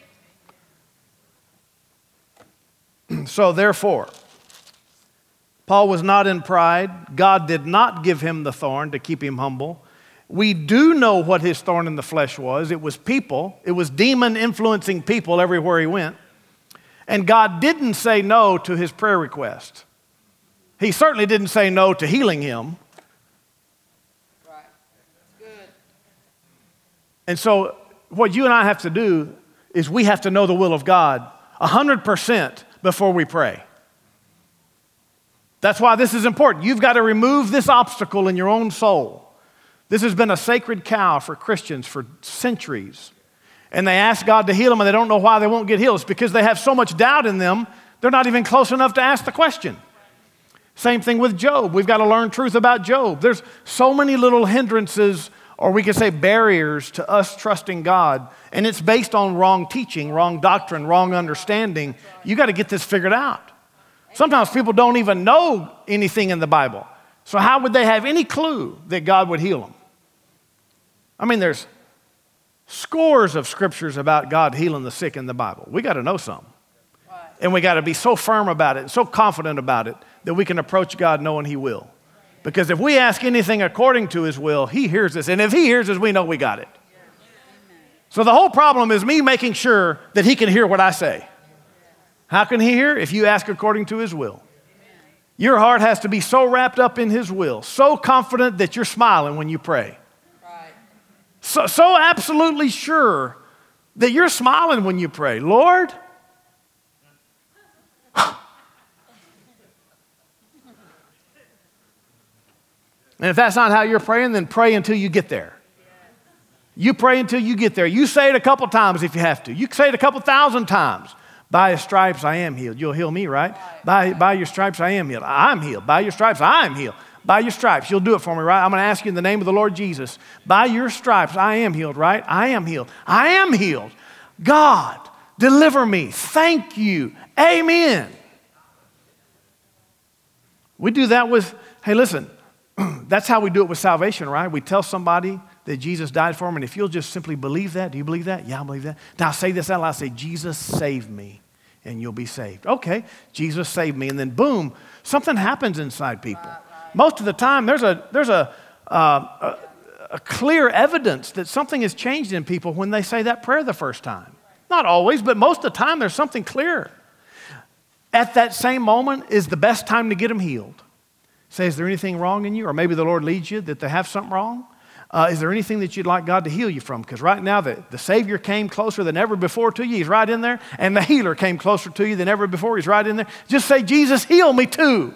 So therefore, Paul was not in pride. God did not give him the thorn to keep him humble. We do know what his thorn in the flesh was. It was people. It was demon-influencing people everywhere he went. And God didn't say no to his prayer request. He certainly didn't say no to healing him. Right. Good. And so what you and I have to do is we have to know the will of God 100% before we pray. That's why this is important. You've got to remove this obstacle in your own soul. This has been a sacred cow for Christians for centuries. And they ask God to heal them, and they don't know why they won't get healed. It's because they have so much doubt in them, they're not even close enough to ask the question. Same thing with Job. We've got to learn truth about Job. There's so many little hindrances, or we could say barriers, to us trusting God. And it's based on wrong teaching, wrong doctrine, wrong understanding. You got to get this figured out. Sometimes people don't even know anything in the Bible. So how would they have any clue that God would heal them? I mean, there's scores of scriptures about God healing the sick in the Bible. We got to know some. Right. And we got to be so firm about it and so confident about it that we can approach God knowing he will. Because if we ask anything according to his will, he hears us. And if he hears us, we know we got it. So the whole problem is me making sure that he can hear what I say. How can he hear? If you ask according to his will. Your heart has to be so wrapped up in his will, so confident that you're smiling when you pray. Right. So absolutely sure that you're smiling when you pray. Lord, and if that's not how you're praying, then pray until you get there. You pray until you get there. You say it a couple times if you have to. You say it a couple thousand times. By his stripes I am healed. You'll heal me, right? By your stripes I am healed. I'm healed. By your stripes I am healed. By your stripes, you'll do it for me, right? I'm going to ask you in the name of the Lord Jesus. By your stripes I am healed, right? I am healed. I am healed. God, deliver me. Thank you. Amen. We do that with, hey, listen, that's how we do it with salvation, right? We tell somebody that Jesus died for them, and if you'll just simply believe that, do you believe that? Yeah, I believe that. Now say this out loud. Say, Jesus saved me, and you'll be saved. Okay, Jesus saved me, and then boom, something happens inside people. Most of the time, there's a clear evidence that something has changed in people when they say that prayer the first time. Not always, but most of the time, there's something clear. At that same moment is the best time to get them healed. Say, is there anything wrong in you? Or maybe the Lord leads you that they have something wrong. Is there anything that you'd like God to heal you from? Because right now, the Savior came closer than ever before to you. He's right in there. And the healer came closer to you than ever before. He's right in there. Just say, Jesus, heal me too.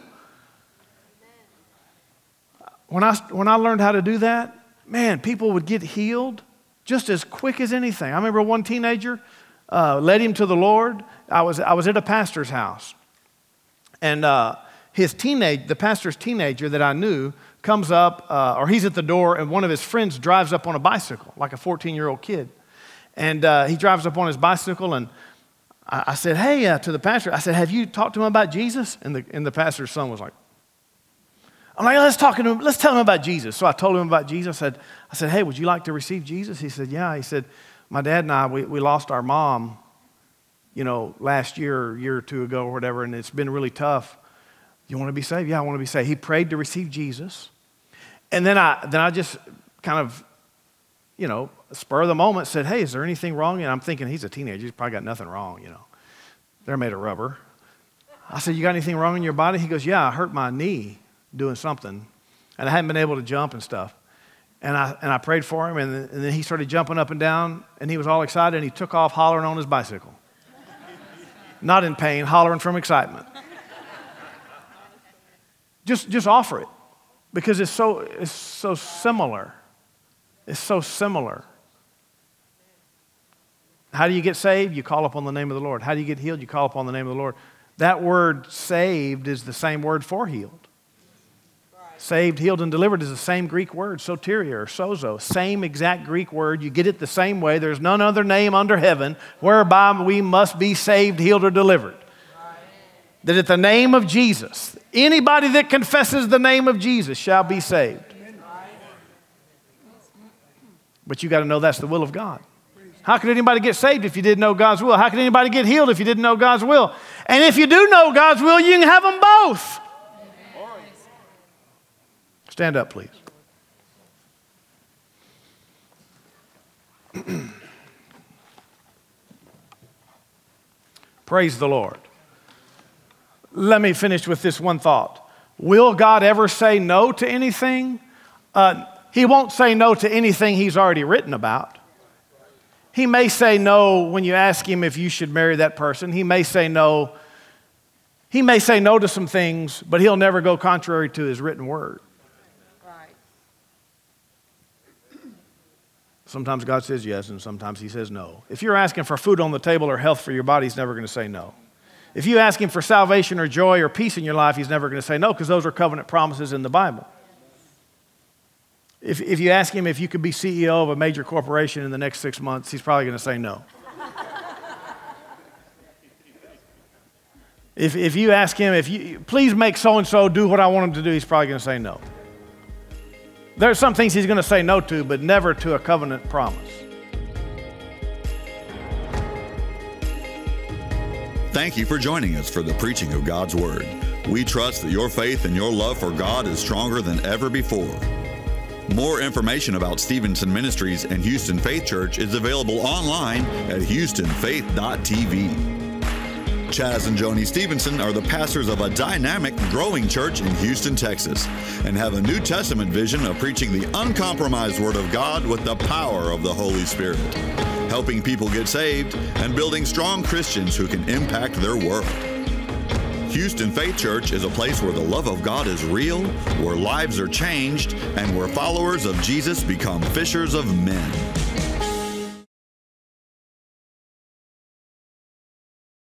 When I learned how to do that, man, people would get healed just as quick as anything. I remember one teenager led him to the Lord. I was at a pastor's house, and the pastor's teenager that I knew comes up, or he's at the door, and one of his friends drives up on a bicycle, like a 14-year-old kid, and he drives up on his bicycle, and I said, hey, to the pastor, I said, have you talked to him about Jesus? And the pastor's son was like, I'm like, let's talk to him. Let's tell him about Jesus. So I told him about Jesus. I said, hey, would you like to receive Jesus? He said, yeah. He said, my dad and I, we lost our mom, last year or a year or two ago or whatever, and it's been really tough. You want to be saved? Yeah, I want to be saved. He prayed to receive Jesus. And then I just kind of, spur of the moment said, hey, is there anything wrong? And I'm thinking, he's a teenager. He's probably got nothing wrong, They're made of rubber. I said, you got anything wrong in your body? He goes, yeah, I hurt my knee doing something, and I hadn't been able to jump and stuff. And I prayed for him, and then he started jumping up and down, and he was all excited, and he took off hollering on his bicycle. Not in pain, hollering from excitement. Just offer it, because it's so similar. It's so similar. How do you get saved? You call upon the name of the Lord. How do you get healed? You call upon the name of the Lord. That word saved is the same word for healed. Saved, healed, and delivered is the same Greek word, soteria or sozo. Same exact Greek word. You get it the same way. There's none other name under heaven whereby we must be saved, healed, or delivered. That at the name of Jesus, anybody that confesses the name of Jesus shall be saved. But you got to know that's the will of God. How could anybody get saved if you didn't know God's will? How could anybody get healed if you didn't know God's will? And if you do know God's will, you can have them both. Stand up, please. Praise the Lord. Let me finish with this one thought. Will God ever say no to anything? He won't say no to anything he's already written about. He may say no when you ask him if you should marry that person. He may say no. He may say no to some things, but he'll never go contrary to his written word. Sometimes God says yes, and sometimes he says no. If you're asking for food on the table or health for your body, he's never going to say no. If you ask him for salvation or joy or peace in your life, he's never going to say no, because those are covenant promises in the Bible. If you ask him if you could be CEO of a major corporation in the next 6 months, he's probably going to say no. If you ask him, please make so-and-so do what I want him to do, he's probably going to say no. There are some things he's going to say no to, but never to a covenant promise. Thank you for joining us for the preaching of God's Word. We trust that your faith and your love for God is stronger than ever before. More information about Stevenson Ministries and Houston Faith Church is available online at houstonfaith.tv. Chaz and Joni Stevenson are the pastors of a dynamic, growing church in Houston, Texas, and have a New Testament vision of preaching the uncompromised Word of God with the power of the Holy Spirit, helping people get saved and building strong Christians who can impact their world. Houston Faith Church is a place where the love of God is real, where lives are changed, and where followers of Jesus become fishers of men.